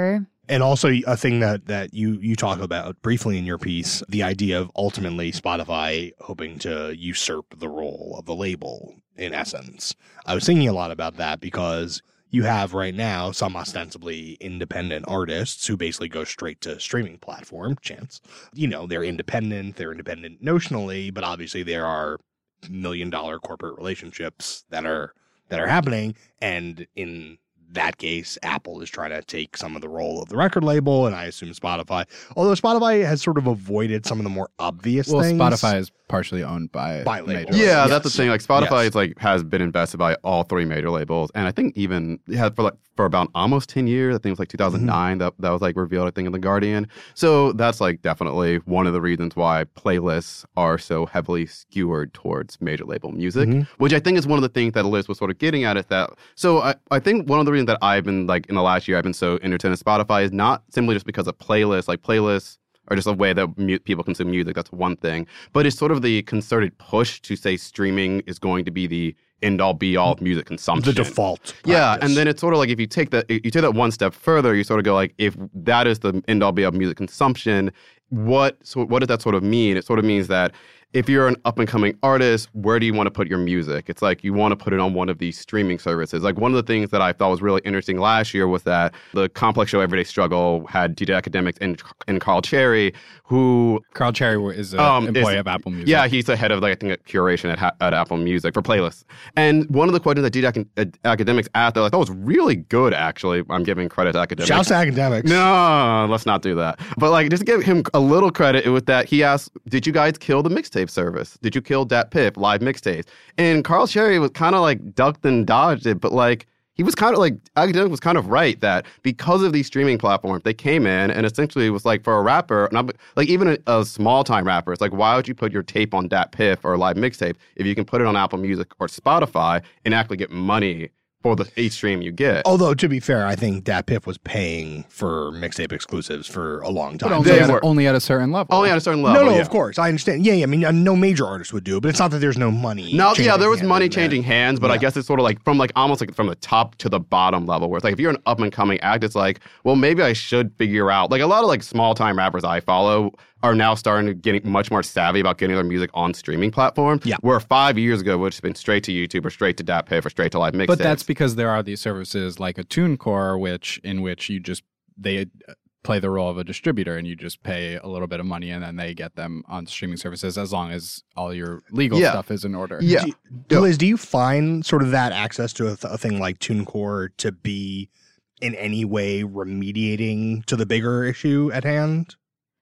And also a thing that you talk about briefly in your piece, the idea of ultimately Spotify hoping to usurp the role of the label, in essence. I was thinking a lot about that because you have right now some ostensibly independent artists who basically go straight to streaming platform, chance. They're independent notionally, but obviously there are $1 million corporate relationships that are happening, and in that case, Apple is trying to take some of the role of the record label, and I assume Spotify. Although Spotify has sort of avoided some of the more obvious things. Spotify is partially owned by labels. Yeah, that's the thing. Like Spotify is has been invested by all three major labels, and I think even for about almost 10 years. I think it was like 2009 that was like revealed, I think, in The Guardian. So that's like definitely one of the reasons why playlists are so heavily skewered towards major label music, which I think is one of the things that Liz was sort of getting at. Is that so? I think one of the reasons that I've been like in the last year I've been so entertained in Spotify is not simply just because of playlists. Like playlists are just a way that people consume music. That's one thing. But it's sort of the concerted push to say streaming is going to be the end-all, be-all of music consumption. The default practice. Yeah, and then it's sort of like if you take that one step further, you sort of go like, if that is the end-all, be-all of music consumption, what does that sort of mean? It sort of means that if you're an up-and-coming artist, where do you want to put your music? It's like you want to put it on one of these streaming services. Like one of the things that I thought was really interesting last year was that the Complex show Everyday Struggle had DJ Academics and Carl Cherry, who... Carl Cherry is an employee of Apple Music. Yeah, he's the head of, like, I think, curation at Apple Music for playlists. And one of the questions that DJ Academics asked, they're like, that was really good, actually. I'm giving credit to Academics. Shouts to Academics. No, let's not do that. But, like, just to give him a little credit, it was that he asked, did you guys kill the mixtape service? Did you kill DatPiff, live mixtapes? And Carl Cherry was kind of, like, ducked and dodged it, but, like, he was kind of like, Academic was kind of right that because of these streaming platforms, they came in and essentially was like, for a rapper, like even a small-time rapper, it's like, why would you put your tape on DatPiff or live mixtape if you can put it on Apple Music or Spotify and actually get money for the each stream you get? Although, to be fair, I think DatPiff was paying for mixtape exclusives for a long time. But only at a certain level. Only at a certain level, No, of course. I understand. Yeah, I mean, no major artist would do it, but it's not that there's no money. No, yeah, there was money changing hands, but I guess it's sort of like almost like from the top to the bottom level, where it's like if you're an up-and-coming act, it's like, well, maybe I should figure out, like a lot of like small-time rappers I follow are now starting to get much more savvy about getting their music on streaming platforms. Yeah. Where 5 years ago, it would have been straight to YouTube or straight to DatPiff or straight to live mixtapes. But that's because there are these services like a TuneCore, in which they play the role of a distributor and you just pay a little bit of money and then they get them on streaming services as long as all your legal stuff is in order. Yeah. Liz, do you find sort of that access to a thing like TuneCore to be in any way remediating to the bigger issue at hand?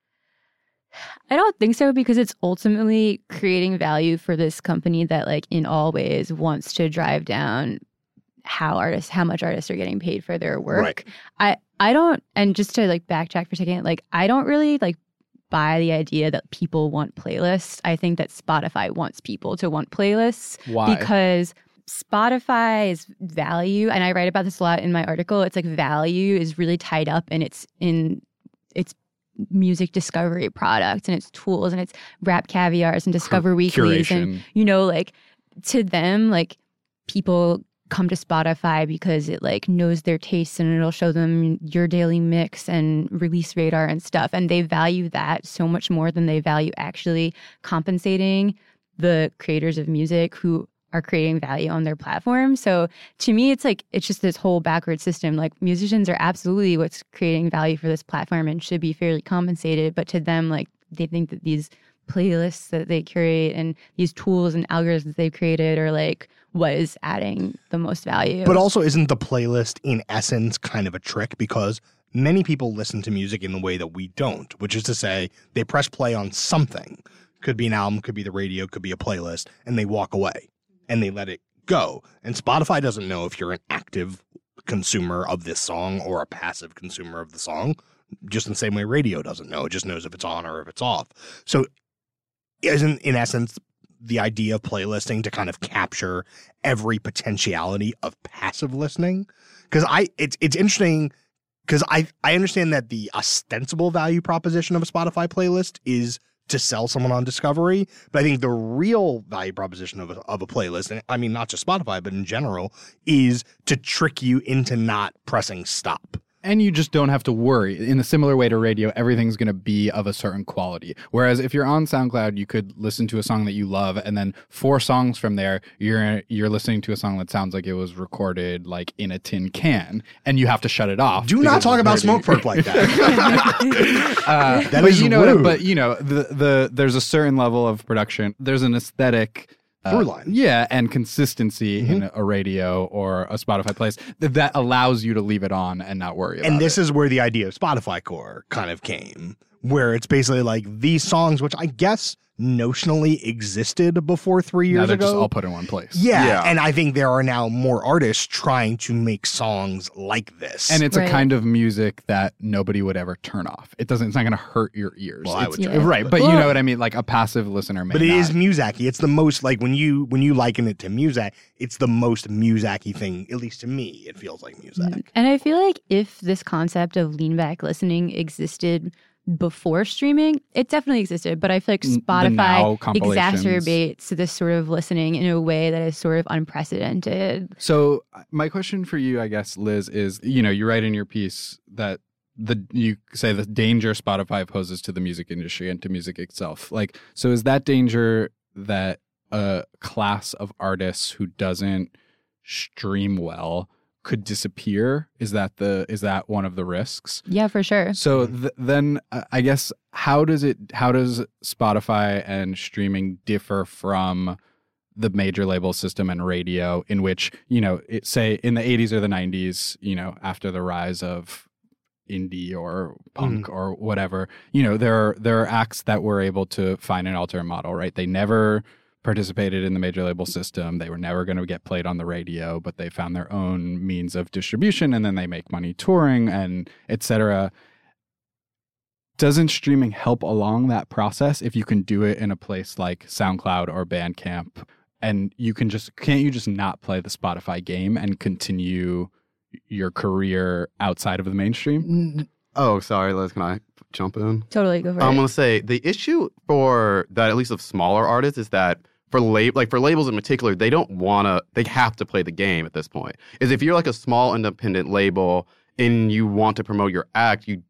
I don't think so, because it's ultimately creating value for this company that, like, in all ways wants to drive down how much artists are getting paid for their work. Right. I don't, and just to like backtrack for a second, like I don't really like buy the idea that people want playlists. I think that Spotify wants people to want playlists. Why? Because Spotify's value, and I write about this a lot in my article, it's like value is really tied up in its music discovery product and its tools and its Rap Caviars and Discover Weeklies. And, like to them, like people come to Spotify because it like knows their tastes and it'll show them your daily mix and release radar and stuff. And they value that so much more than they value actually compensating the creators of music who are creating value on their platform. So to me, it's like, it's just this whole backward system. Like musicians are absolutely what's creating value for this platform and should be fairly compensated. But to them, like they think that these playlists that they curate and these tools and algorithms that they've created are like what is adding the most value. But also isn't the playlist in essence kind of a trick? Because many people listen to music in the way that we don't, which is to say they press play on something. Could be an album, could be the radio, could be a playlist, and they walk away. And they let it go. And Spotify doesn't know if you're an active consumer of this song or a passive consumer of the song, just in the same way radio doesn't know. It just knows if it's on or if it's off. So isn't, in essence, the idea of playlisting to kind of capture every potentiality of passive listening? Because it's interesting, because I understand that the ostensible value proposition of a Spotify playlist is to sell someone on discovery. But I think the real value proposition of a playlist, and I mean, not just Spotify, but in general, is to trick you into not pressing stop. And you just don't have to worry. In a similar way to radio, everything's going to be of a certain quality. Whereas if you're on SoundCloud, you could listen to a song that you love, and then 4 songs from there, you're listening to a song that sounds like it was recorded like in a tin can, and you have to shut it off. Do not talk about Smokepurpp like that. That is rude. But there's a certain level of production. There's an aesthetic through line. Yeah, and consistency in a radio or a Spotify playlist that allows you to leave it on and not worry about it. And this is where the idea of Spotify Core kind of came, where it's basically like these songs, which I guess notionally existed before 3 years now they're ago. just all put in one place. Yeah, and I think there are now more artists trying to make songs like this. And it's a kind of music that nobody would ever turn off. It's not going to hurt your ears. Well, I would right, but you know what I mean? Like a passive listener may But it not. is Muzak-y. It's the most, like, when you liken it to Muzak, it's the most Muzak-y thing, at least to me, it feels like Muzak. And I feel like if this concept of lean back listening existed before streaming, it definitely existed, but I feel like Spotify exacerbates this sort of listening in a way that is sort of unprecedented. So my question for you, I guess, Liz, is, you write in your piece that you say the danger Spotify poses to the music industry and to music itself. Like, so is that danger that a class of artists who doesn't stream well could disappear? Is that one of the risks? Yeah, for sure. So then I guess how does Spotify and streaming differ from the major label system and radio, in which, say in the 80s or the 90s, after the rise of indie or punk or whatever, there are acts that were able to find an alternate model, right? They never participated in the major label system. They were never going to get played on the radio, but they found their own means of distribution, and then they make money touring and etc. Doesn't streaming help along that process if you can do it in a place like SoundCloud or Bandcamp, and can't you just not play the Spotify game and continue your career outside of the mainstream? Oh, sorry, Liz, can I jump in? Totally, go for it. I'm going to say the issue for that, at least of smaller artists, is that for labels in particular, they have to play the game at this point. Is if you're like a small independent label and you want to promote your act, you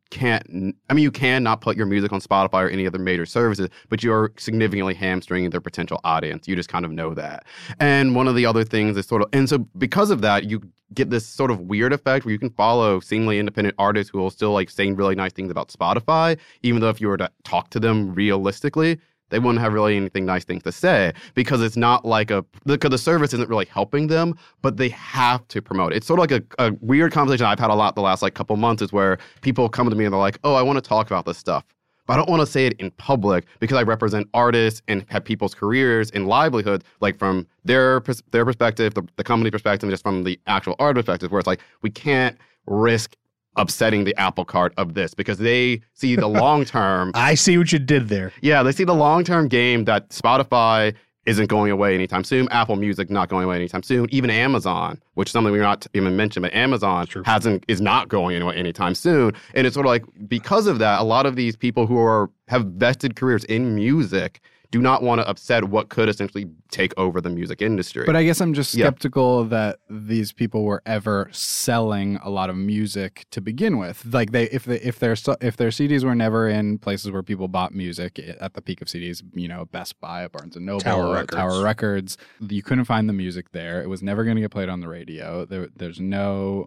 cannot put your music on Spotify or any other major services, but you're significantly hamstringing their potential audience. You just kind of know that. And one of the other things is so because of that, you get this sort of weird effect where you can follow seemingly independent artists who will still like saying really nice things about Spotify, even though if you were to talk to them realistically, they wouldn't have really anything nice things to say, because it's not like because the service isn't really helping them, but they have to promote it. It's sort of like a weird conversation I've had a lot the last like couple months, is where people come to me and they're like, oh, I want to talk about this stuff, but I don't want to say it in public because I represent artists and have people's careers and livelihood, like from their perspective, the company perspective, and just from the actual art perspective, where it's like, we can't risk upsetting the apple cart of this because they see the long term. I see what you did there. Yeah, they see the long term game that Spotify isn't going away anytime soon. Apple Music not going away anytime soon. Even Amazon, which is something we're not even mentioned, but Amazon is not going anywhere anytime soon. And it's sort of like, because of that, a lot of these people who have vested careers in music do not want to upset what could essentially take over the music industry. But I guess I'm just skeptical that these people were ever selling a lot of music to begin with. Like if their CDs were never in places where people bought music at the peak of CDs, Best Buy, Barnes and Noble, Tower Records, you couldn't find the music there. It was never going to get played on the radio. There was no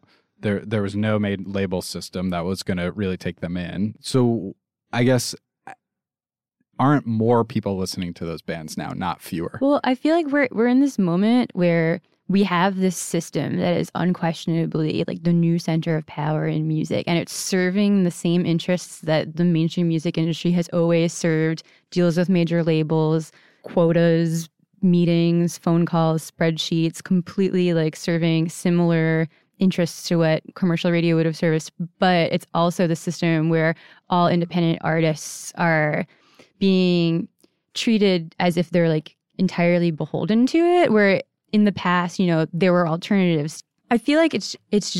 made label system that was going to really take them in. So I guess, aren't more people listening to those bands now, not fewer? Well, I feel like we're in this moment where we have this system that is unquestionably like the new center of power in music, and it's serving the same interests that the mainstream music industry has always served: deals with major labels, quotas, meetings, phone calls, spreadsheets, completely like serving similar interests to what commercial radio would have serviced. But it's also the system where all independent artists are being treated as if they're like entirely beholden to it, where in the past, there were alternatives. I feel like it's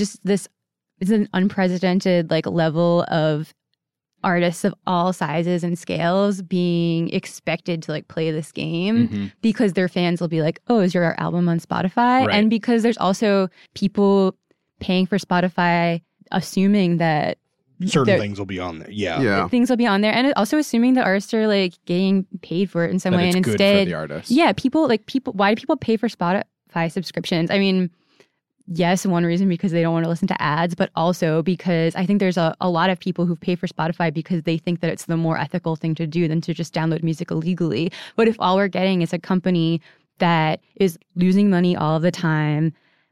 an unprecedented like level of artists of all sizes and scales being expected to like play this game because their fans will be like, oh, is your album on Spotify? Right. And because there's also people paying for Spotify assuming that certain things will be on there. Yeah. things will be on there, and also assuming that artists are like getting paid for it in some That way, it's and good instead, for the artist. yeah, people. Why do people pay for Spotify subscriptions? I mean, yes, one reason because they don't want to listen to ads, but also because I think there's a lot of people who pay for Spotify because they think that it's the more ethical thing to do than to just download music illegally. But if all we're getting is a company that is losing money all the time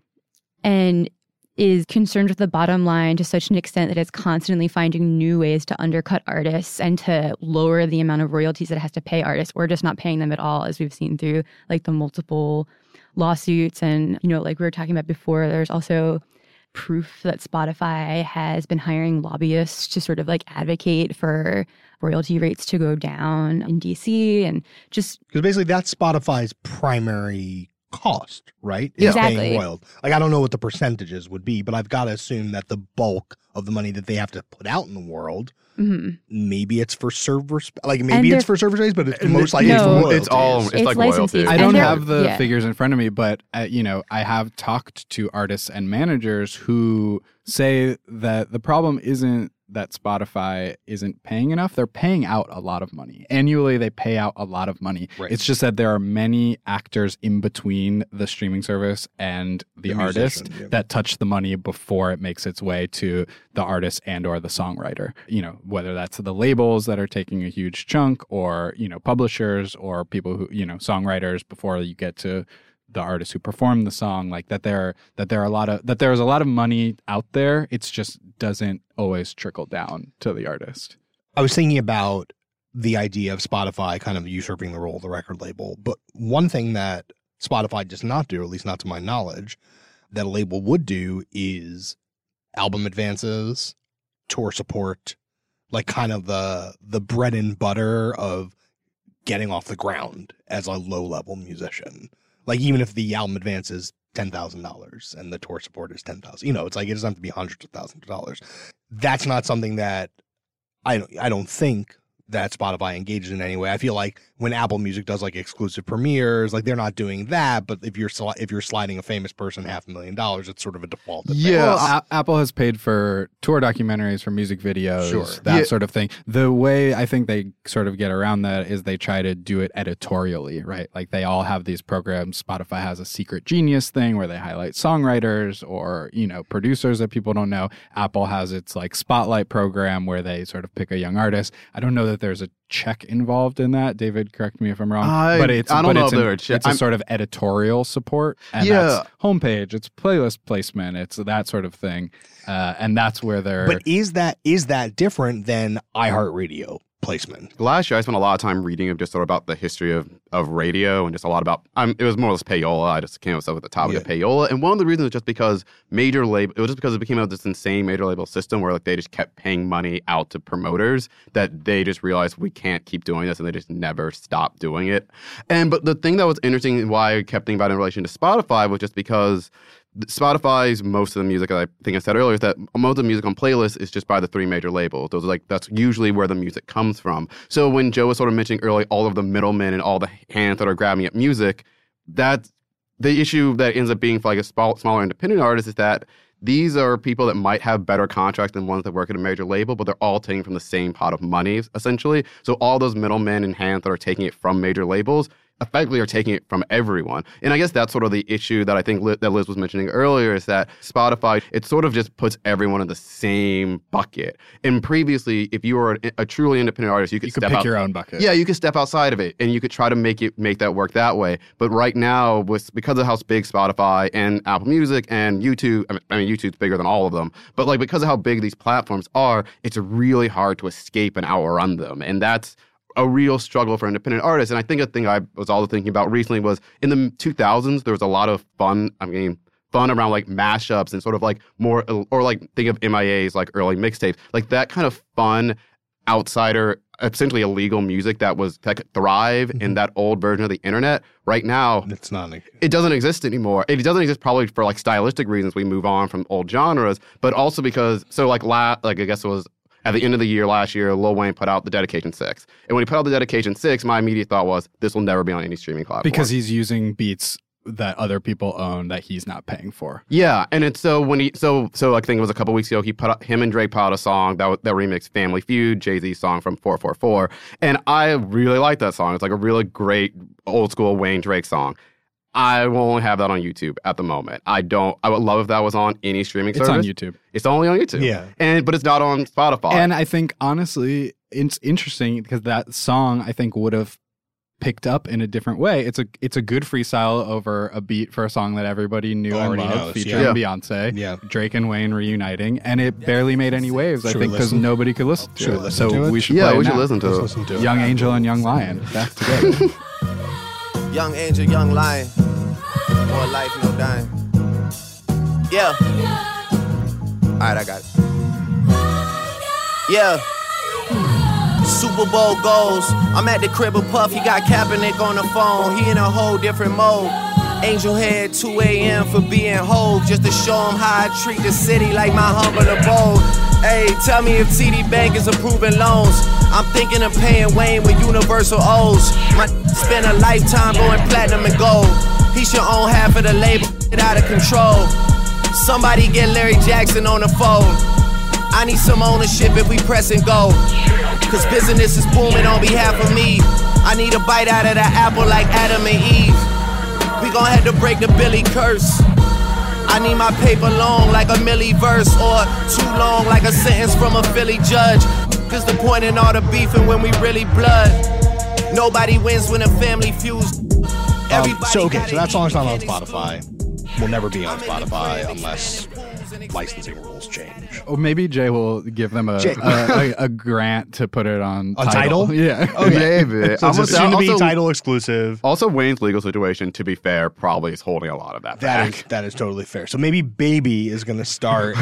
and is concerned with the bottom line to such an extent that it's constantly finding new ways to undercut artists and to lower the amount of royalties that it has to pay artists, or just not paying them at all, as we've seen through like the multiple lawsuits. And, you know, like we were talking about before, there's also proof that Spotify has been hiring lobbyists to sort of like advocate for royalty rates to go down in DC, and just Because basically that's Spotify's primary cost, right? Yeah. Is paying Exactly. royalties. Like, I don't know what the percentages would be, but I've got to assume that the bulk of the money that they have to put out in the world, mhm. maybe it's for server like And maybe it's they're- for server space, but it's most likely No. it's for royalties. It's all it's like licenses. royalties. I And don't they're- have the yeah. figures in front of me, but you know, I have talked to artists and managers who say that the problem isn't that Spotify isn't paying enough. They're paying out a lot of money. Annually, they pay out a lot of money. Right. It's just that there are many actors in between the streaming service and the artist musician, yeah. that touch the money before it makes its way to the artist and or the songwriter. You know, whether that's the labels that are taking a huge chunk, or, you know, publishers, or people who, you know, songwriters before you get to the artists who perform the song. Like there's a lot of money out there. It's just doesn't always trickle down to the artist. I was thinking about the idea of Spotify kind of usurping the role of the record label, but one thing that Spotify does not do, at least not to my knowledge, that a label would do is album advances, tour support, like kind of the bread and butter of getting off the ground as a low-level musician. Like, even if the album advance is $10,000 and the tour support is $10,000, you know, it's like it doesn't have to be hundreds of thousands of dollars. That's not something that I don't think that Spotify engages in any way. I feel like when Apple Music does like exclusive premieres, like they're not doing that. But if you're sliding a famous person $500,000, it's sort of a default. that they- Yeah. Well, Apple has paid for tour documentaries, for music videos, Sure. that sort of thing. The way I think they sort of get around that is they try to do it editorially, right? Like they all have these programs. Spotify has a secret genius thing where they highlight songwriters or, you know, producers that people don't know. Apple has its like spotlight program where they sort of pick a young artist. I don't know that there's a check involved in that. David, correct me if I'm wrong. I don't know if there are it's a sort of editorial support, and Yeah. that's homepage, it's playlist placement, it's that sort of thing, and that's where they're. But is that different than iHeartRadio placement? Last year, I spent a lot of time reading just sort of about the history of radio and just a lot about, it was more or less payola. I just came up with the topic of payola. And one of the reasons was just because it became this insane major label system where like they just kept paying money out to promoters that they just realized we can't keep doing this, and they just never stopped doing it. But the thing that was interesting and why I kept thinking about it in relation to Spotify was just because Spotify's most of the music, I think I said earlier, is that most of the music on playlists is just by the three major labels. That's usually where the music comes from. So when Joe was sort of mentioning earlier all of the middlemen and all the hands that are grabbing at music, that's the issue that ends up being for like a smaller independent artist, is that these are people that might have better contracts than ones that work at a major label, but they're all taking from the same pot of money, essentially. So all those middlemen and hands that are taking it from major labels effectively are taking it from everyone. And I guess that's sort of the issue that I think that Liz was mentioning earlier, is that Spotify, it sort of just puts everyone in the same bucket. And previously, if you were a truly independent artist, you could pick out your own bucket. Yeah, you could step outside of it and you could try to make that work that way. But right now, because of how big Spotify and Apple Music and YouTube, I mean YouTube's bigger than all of them, but like because of how big these platforms are, it's really hard to escape and outrun them. And that's a real struggle for independent artists. And I think a thing I was also thinking about recently was in the 2000s, there was a lot of fun around like mashups and sort of like more, or like think of MIA's like early mixtapes, like that kind of fun outsider, essentially illegal music that could thrive in that old version of the internet. Right now, it doesn't exist anymore. It doesn't exist probably for like stylistic reasons. We move on from old genres, but also because, so like I guess it was at the end of the year last year, Lil Wayne put out the Dedication 6. And when he put out the Dedication 6, my immediate thought was, this will never be on any streaming platform. Because he's using beats that other people own that he's not paying for. Yeah, and it's so when he so I think it was a couple weeks ago him and Drake put out a song that remixed Family Feud, Jay-Z's song from 444, and I really like that song. It's like a really great old school Wayne Drake song. I will only have that on YouTube at the moment. I would love if that was on any streaming service. It's on YouTube. It's only on YouTube. Yeah. But it's not on Spotify. And I think, honestly, it's interesting because that song, I think, would have picked up in a different way. It's a good freestyle over a beat for a song that everybody knew and Already loved, knows, featuring yeah. Beyonce, Yeah. Drake and Wayne reuniting, and it barely made any waves, I Should we think, because listen? nobody could listen to Should we it. listen So to it? we should yeah, play we it should now. listen to Let's it. listen to it. Young Angel and Young Lion, back together. Young Angel, Young Lion. More life, no dying. Yeah. Alright, I got it. Yeah. Super Bowl goals. I'm at the crib of Puff. He got Kaepernick on the phone. He in a whole different mode. Angel head 2 a.m. for being Hove. Just to show him how I treat the city like my humble abode. Hey, tell me if TD Bank is approving loans. I'm thinking of paying Wayne with universal O's. My spent a lifetime going platinum and gold. He should own half of the label. Get out of control. Somebody get Larry Jackson on the phone. I need some ownership if we press and go. Cause business is booming on behalf of me. I need a bite out of the apple like Adam and Eve. We gon' have to break the Billy curse. I need my paper long like a Millie verse, or too long like a sentence from a Philly judge. Cause the point in all the beefing when we really blood. Nobody wins when a family feuds. So that song's not on Spotify. Will never be on Spotify unless licensing rules change. Or maybe Jay will give them a grant to put it on Tidal? Yeah. Maybe. So it's a soon-to-be Tidal exclusive. Also, Wayne's legal situation, to be fair, probably is holding a lot of that back. That is totally fair. So maybe Baby is going to start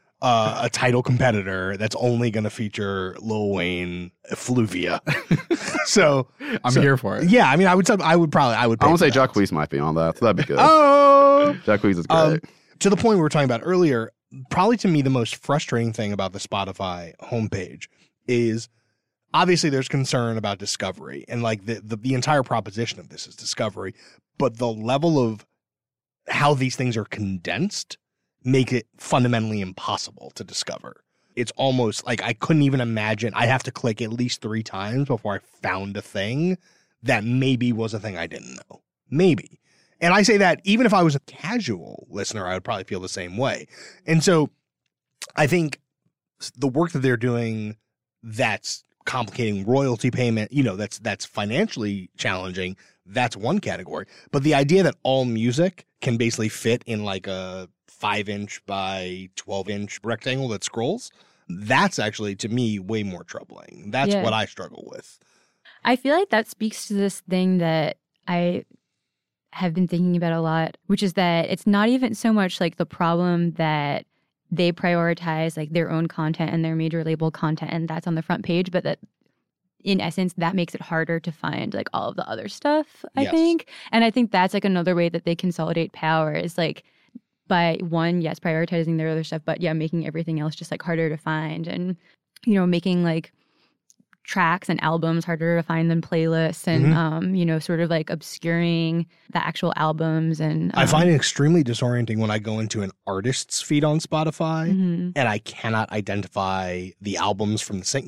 a Tidal competitor that's only going to feature Lil Wayne Fluvia. so I'm here for it. Yeah, I mean, I would. I want to say that. Jacquees might be on that, so that'd be good. Oh, Jacquees is great. To the point we were talking about earlier, probably to me the most frustrating thing about the Spotify homepage is obviously there's concern about discovery, and like the entire proposition of this is discovery, but the level of how these things are condensed make it fundamentally impossible to discover. It's almost like I couldn't even imagine. I have to click at least 3 times before I found a thing that maybe was a thing I didn't know. Maybe. And I say that even if I was a casual listener, I would probably feel the same way. And so I think the work that they're doing that's complicating royalty payment, that's financially challenging, that's one category. But the idea that all music can basically fit in like a 5-inch by 12-inch rectangle that scrolls, that's actually, to me, way more troubling. That's what I struggle with. I feel like that speaks to this thing that I have been thinking about a lot, which is that it's not even so much like the problem that they prioritize like their own content and their major label content, and that's on the front page, but that in essence, that makes it harder to find like all of the other stuff, I think. And I think that's like another way that they consolidate power is like by one, yes, prioritizing their other stuff, but yeah, making everything else just like harder to find and, making like tracks and albums harder to find than playlists and, sort of like obscuring the actual albums. And I find it extremely disorienting when I go into an artist's feed on Spotify and I cannot identify the albums from the same,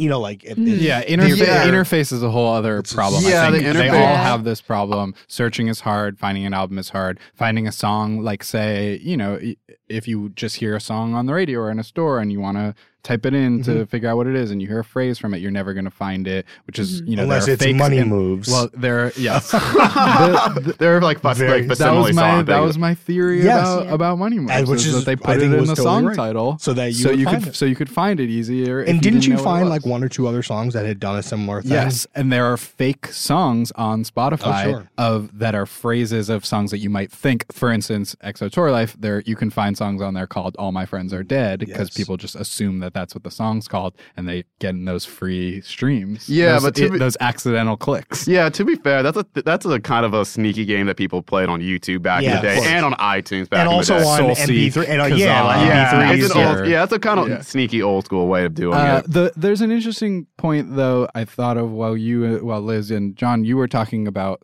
interface is a whole other problem. Yeah, I think the they interface. all have this problem. Searching is hard. Finding an album is hard. Finding a song, like say, if you just hear a song on the radio or in a store and you want to type it in to figure out what it is and you hear a phrase from it, you're never going to find it, which is, unless there are it's fakes money in- moves. Well, yes. They're like Very- facsimile song That things. was my theory Yes. about Money Moves, Which is, that they I put it think, in was the totally song right. title So that you would find it. so you could find it easier. And if didn't you know what it find was. like 1 or 2 other songs that had done a similar thing? Yes, and there are fake songs on Spotify sure. that are phrases of songs that you might think. For instance, XO Tour Life. There you can find songs on there called "All My Friends Are Dead" because Yes. people just assume that that's what the song's called, and they get in those free streams. Yeah, those, but to be- those accidental clicks. Yeah, to be fair, that's a kind of a sneaky game that people played on YouTube back in Yeah, the of day course. and on iTunes back And in also the day. on Soulseek, MP3. And, Kazaa. Yeah, MP3s. it's an old, that's a kind of sneaky old school way of doing it. There's an interesting point though I thought of while Liz and John, you were talking about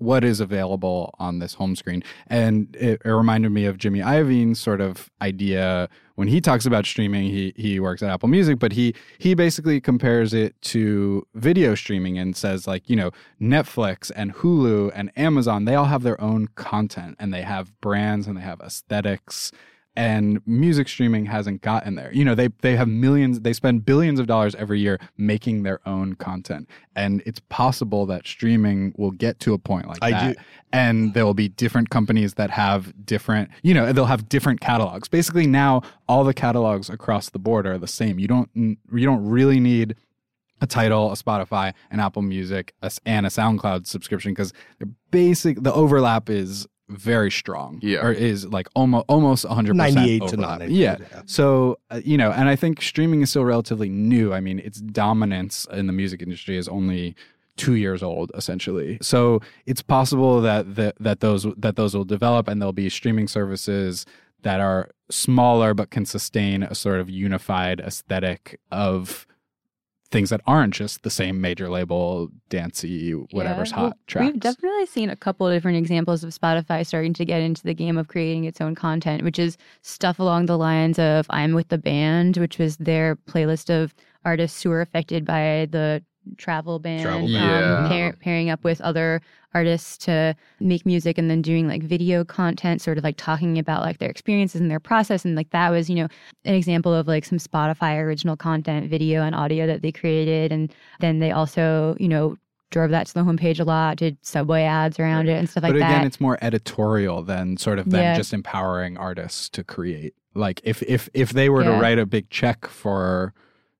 what is available on this home screen. And it reminded me of Jimmy Iovine's sort of idea when he talks about streaming. He works at Apple Music, but he basically compares it to video streaming and says, like, you know, Netflix and Hulu and Amazon, they all have their own content and they have brands and they have aesthetics. And music streaming hasn't gotten there. You know, they have millions, they spend billions of dollars every year making their own content. And it's possible that streaming will get to a point like that. And there will be different companies that have different, you know, they'll have different catalogs. Basically now all the catalogs across the board are the same. You don't really need a Tidal, a Spotify, an Apple Music, and a SoundCloud subscription, because the overlap is very strong, or is like almost 100% 98 to overlap. 99. Yeah. So, you know, and I think streaming is still relatively new. I mean, its dominance in the music industry is only 2 years old, essentially. So it's possible that those will develop, and there'll be streaming services that are smaller but can sustain a sort of unified aesthetic of things that aren't just the same major label, dancey, whatever's hot tracks. We've definitely seen a couple of different examples of Spotify starting to get into the game of creating its own content, which is stuff along the lines of I'm With the Band, which was their playlist of artists who were affected by the travel ban, pairing up with other artists to make music and then doing like video content, sort of like talking about like their experiences and their process. And like that was, you know, an example of like some Spotify original content, video and audio that they created. And then they also, you know, drove that to the homepage a lot, did Subway ads around it and stuff like that. But again, it's more editorial than sort of them just empowering artists to create. Like if they were to write a big check for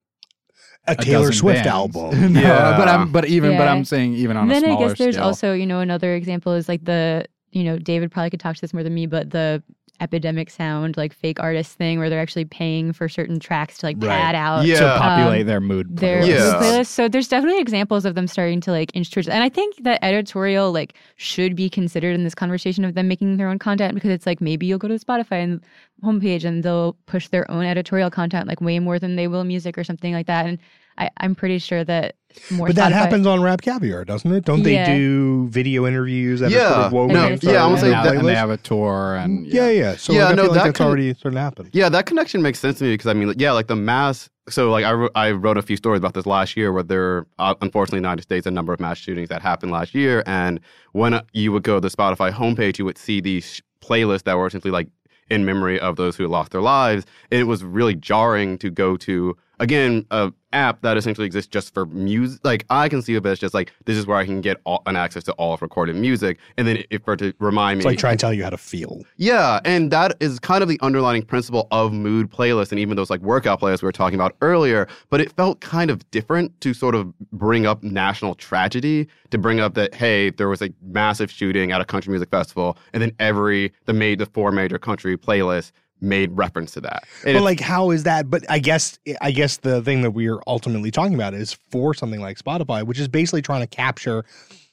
a Taylor Swift album. But I'm saying even on a smaller scale. Then I guess there's also, you know, another example is like the, you know, David probably could talk to this more than me, but the Epidemic Sound, like fake artist thing where they're actually paying for certain tracks to like pad out. To populate their mood playlist. So there's definitely examples of them starting to like inch towards, and I think that editorial like should be considered in this conversation of them making their own content, because it's like maybe you'll go to the Spotify and homepage and they'll push their own editorial content like way more than they will music or something like that. And I'm pretty sure that more. But that happens on Rap Caviar, doesn't it? Don't they do video interviews that are sort of woven? I'm saying that, and they have a tour and So I feel like that's already starting to happen. Yeah, that connection makes sense to me because I mean, like the mass. So like I wrote a few stories about this last year where there unfortunately in the United States a number of mass shootings that happened last year, and when you would go to the Spotify homepage, you would see these playlists that were essentially like in memory of those who lost their lives. And it was really jarring to go to, again, an app that essentially exists just for music. Like, I can see it as just like, this is where I can get an access to all of recorded music. And then to remind me. It's like trying to tell you how to feel. Yeah. And that is kind of the underlying principle of mood playlists and even those like workout playlists we were talking about earlier. But it felt kind of different to sort of bring up national tragedy, to bring up that, hey, there was a massive shooting at a country music festival. And then the 4 major country playlists made reference to that. And but like, how is that? But I guess the thing that we're ultimately talking about is for something like Spotify, which is basically trying to capture,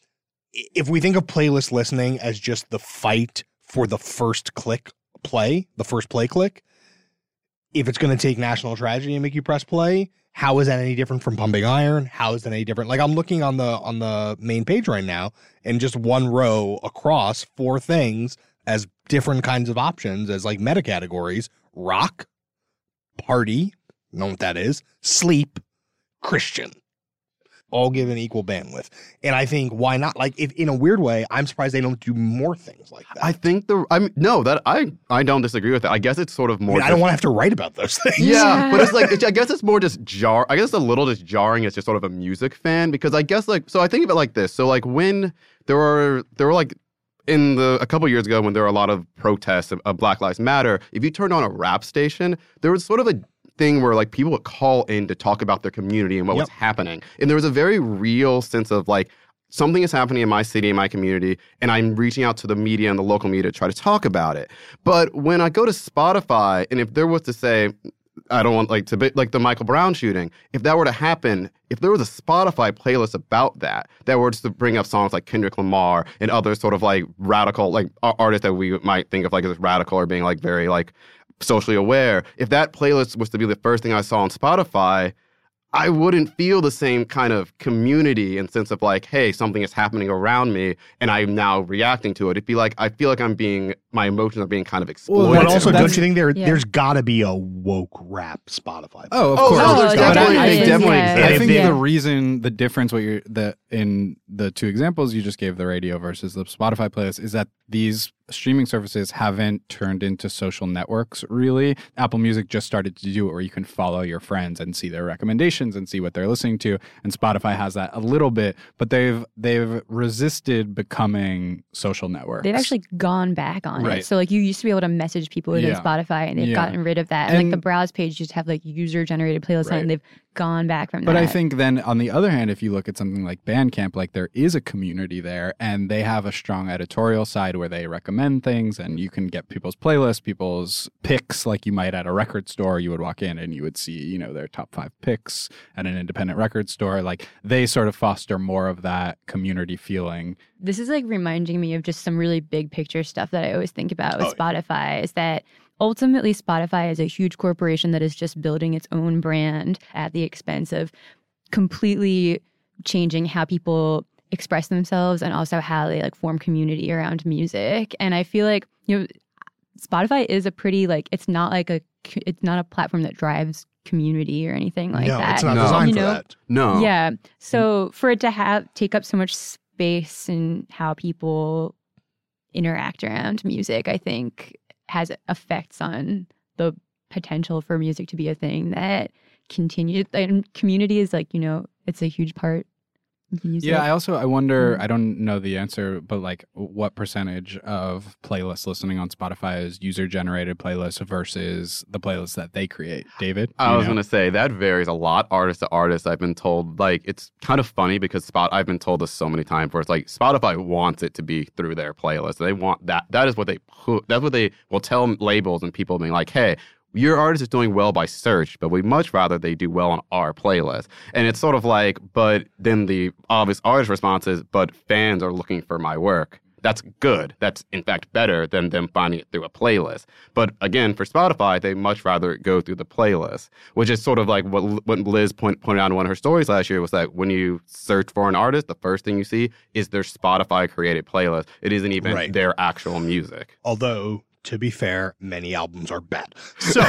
if we think of playlist listening as just the fight for the first play click, if it's going to take national tragedy and make you press play, how is that any different from Pumping Iron? How is that any different? Like, I'm looking on the main page right now, and just one row across 4 things as different kinds of options as like meta categories: rock, party, know what that is, sleep, Christian, all given equal bandwidth. And I think, why not? Like, if in a weird way, I'm surprised they don't do more things like that. I think I don't disagree with that. I guess it's sort of more. I don't want to have to write about those things. Yeah, but it's like, I guess it's more just I guess it's a little just jarring as just sort of a music fan, because I guess like, so I think of it like this. So like when there were like, a couple years ago, when there were a lot of protests of Black Lives Matter, if you turned on a rap station, there was sort of a thing where like people would call in to talk about their community and what was happening. And there was a very real sense of like, something is happening in my city, in my community, and I'm reaching out to the media and the local media to try to talk about it. But when I go to Spotify, and if there was to say, I don't want like the Michael Brown shooting, if that were to happen, if there was a Spotify playlist about that were just to bring up songs like Kendrick Lamar and other sort of like radical, like artists that we might think of like as radical or being like very like socially aware, if that playlist was to be the first thing I saw on Spotify, I wouldn't feel the same kind of community and sense of like, hey, something is happening around me and I'm now reacting to it. It'd be like, I feel like my emotions are being kind of exploited. But also, don't you think there's got to be a woke rap Spotify? Oh, of course. No, there's definitely I think Yeah. the reason, the difference, in the two examples you just gave, the radio versus the Spotify playlist, is that these streaming services haven't turned into social networks, really. Apple Music just started to do it where you can follow your friends and see their recommendations and see what they're listening to. And Spotify has that a little bit, but they've resisted becoming social networks. They've actually gone back on Right. it. So like you used to be able to message people within Spotify, and they've gotten rid of that. And like the browse page used to have like user-generated playlists, and they've gone back from that. But I think then on the other hand, if you look at something like Bandcamp, like there is a community there, and they have a strong editorial side where they recommend things, and you can get people's playlists, people's picks, like you might at a record store. You would walk in and you would see, their top 5 picks at an independent record store. Like they sort of foster more of that community feeling. This is like reminding me of just some really big picture stuff that I always think about with Spotify, is that ultimately Spotify is a huge corporation that is just building its own brand at the expense of completely changing how people express themselves and also how they like form community around music. And I feel like, Spotify is a pretty it's not a platform that drives community or anything like that. No, it's not designed for that. No. Yeah. So for it to take up so much space in how people interact around music, I think has effects on the potential for music to be a thing that continues. And community is it's a huge part of music. Yeah, I wonder, I don't know the answer, but what percentage of playlists listening on Spotify is user-generated playlists versus the playlists that they create? David? I was going to say, that varies a lot, artist to artist. I've been told, it's kind of funny because I've been told this so many times where it's like Spotify wants it to be through their playlist. They want that. That's what they will tell labels and people being like, hey, your artist is doing well by search, but we'd much rather they do well on our playlist. And it's sort of like, but then the obvious artist response is, but fans are looking for my work. That's good. That's, in fact, better than them finding it through a playlist. But again, for Spotify, they much rather go through the playlist, which is sort of like what Liz pointed out in one of her stories last year, was that when you search for an artist, the first thing you see is their Spotify-created playlist. It isn't even their actual music. Although, to be fair, many albums are bad. So,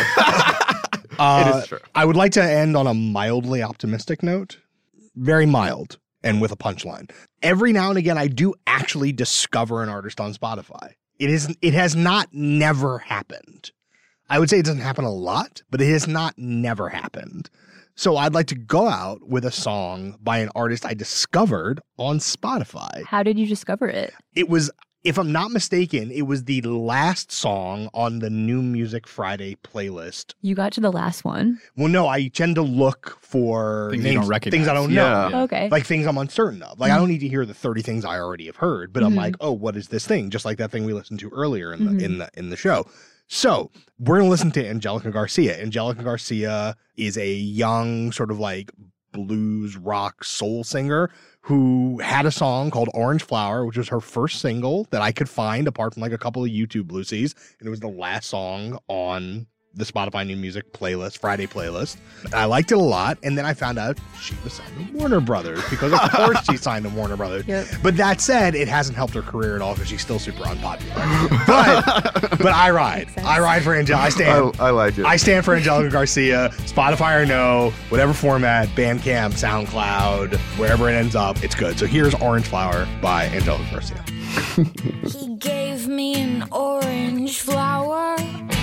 it is true. I would like to end on a mildly optimistic note. Very mild, and with a punchline. Every now and again, I do actually discover an artist on Spotify. It has not never happened. I would say it doesn't happen a lot, but it has not never happened. So I'd like to go out with a song by an artist I discovered on Spotify. How did you discover it? It was, if I'm not mistaken, it was the last song on the New Music Friday playlist. You got to the last one? Well, no, I tend to look for things you don't recognize. Things I don't know. Yeah. Okay. Like things I'm uncertain of. Like I don't need to hear the 30 things I already have heard, but I'm like, oh, what is this thing? Just like that thing we listened to earlier in the show. So we're gonna listen to Angelica Garcia. Angelica Garcia is a young sort of like blues rock soul singer who had a song called Orange Flower, which was her first single that I could find apart from like a couple of YouTube Lucy's, and it was the last song on the Spotify New Music playlist, Friday playlist. I liked it a lot, and then I found out she was signed to Warner Brothers, because of course she signed to Warner Brothers. Yep. But that said, it hasn't helped her career at all because she's still super unpopular. But I ride. I ride for Angelica. I stand. I like it. I stand for Angelica Garcia, Spotify or no, whatever format, Bandcamp, SoundCloud, wherever it ends up, it's good. So here's Orange Flower by Angelica Garcia. He gave me an orange flower.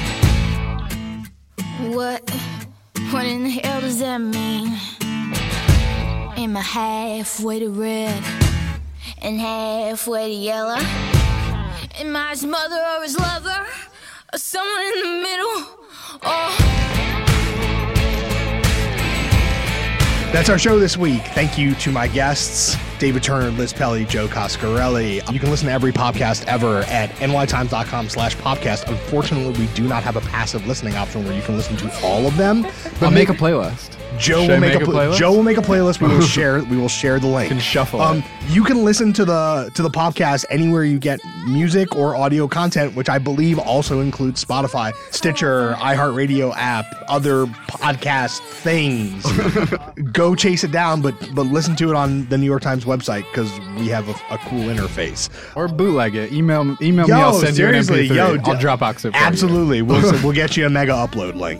What in the hell does that mean? Am I halfway to red and halfway to yellow? Am I his mother or his lover? Or someone in the middle? That's our show this week. Thank you to my guests, David Turner, Liz Pelly, Joe Coscarelli. You can listen to every podcast ever at nytimes.com/podcast. Unfortunately, we do not have a passive listening option where you can listen to all of them. But I'll make a playlist. Joe Should will I make a playlist? Joe will make a playlist. We will share the link. Can shuffle it. You can listen to the podcast anywhere you get music or audio content, which I believe also includes Spotify, Stitcher, iHeartRadio app, other podcast things. Go chase it down, but listen to it on the New York Times website because we have a cool interface. Or bootleg it. Email me. I'll send seriously, you an MP3. I'll Dropbox it for absolutely. We'll get you a mega upload link.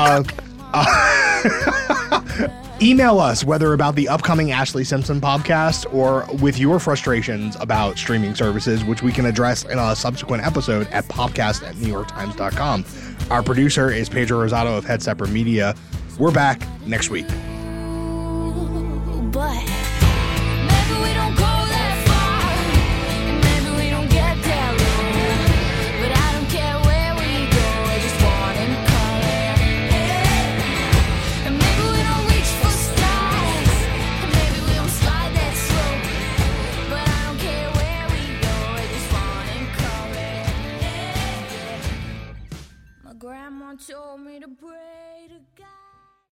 Email us whether about the upcoming Ashley Simpson podcast or with your frustrations about streaming services, which we can address in a subsequent episode at podcast@newyorktimes.com. Our producer is Pedro Rosado of Head Separate Media. We're back next week. But maybe we don't go that far, and maybe we don't get that low. But I don't care where we go, I just want in color. And maybe we don't reach for stars, and maybe we don't slide that slow. But I don't care where we go, I just want in color. My grandma told me to pray to God.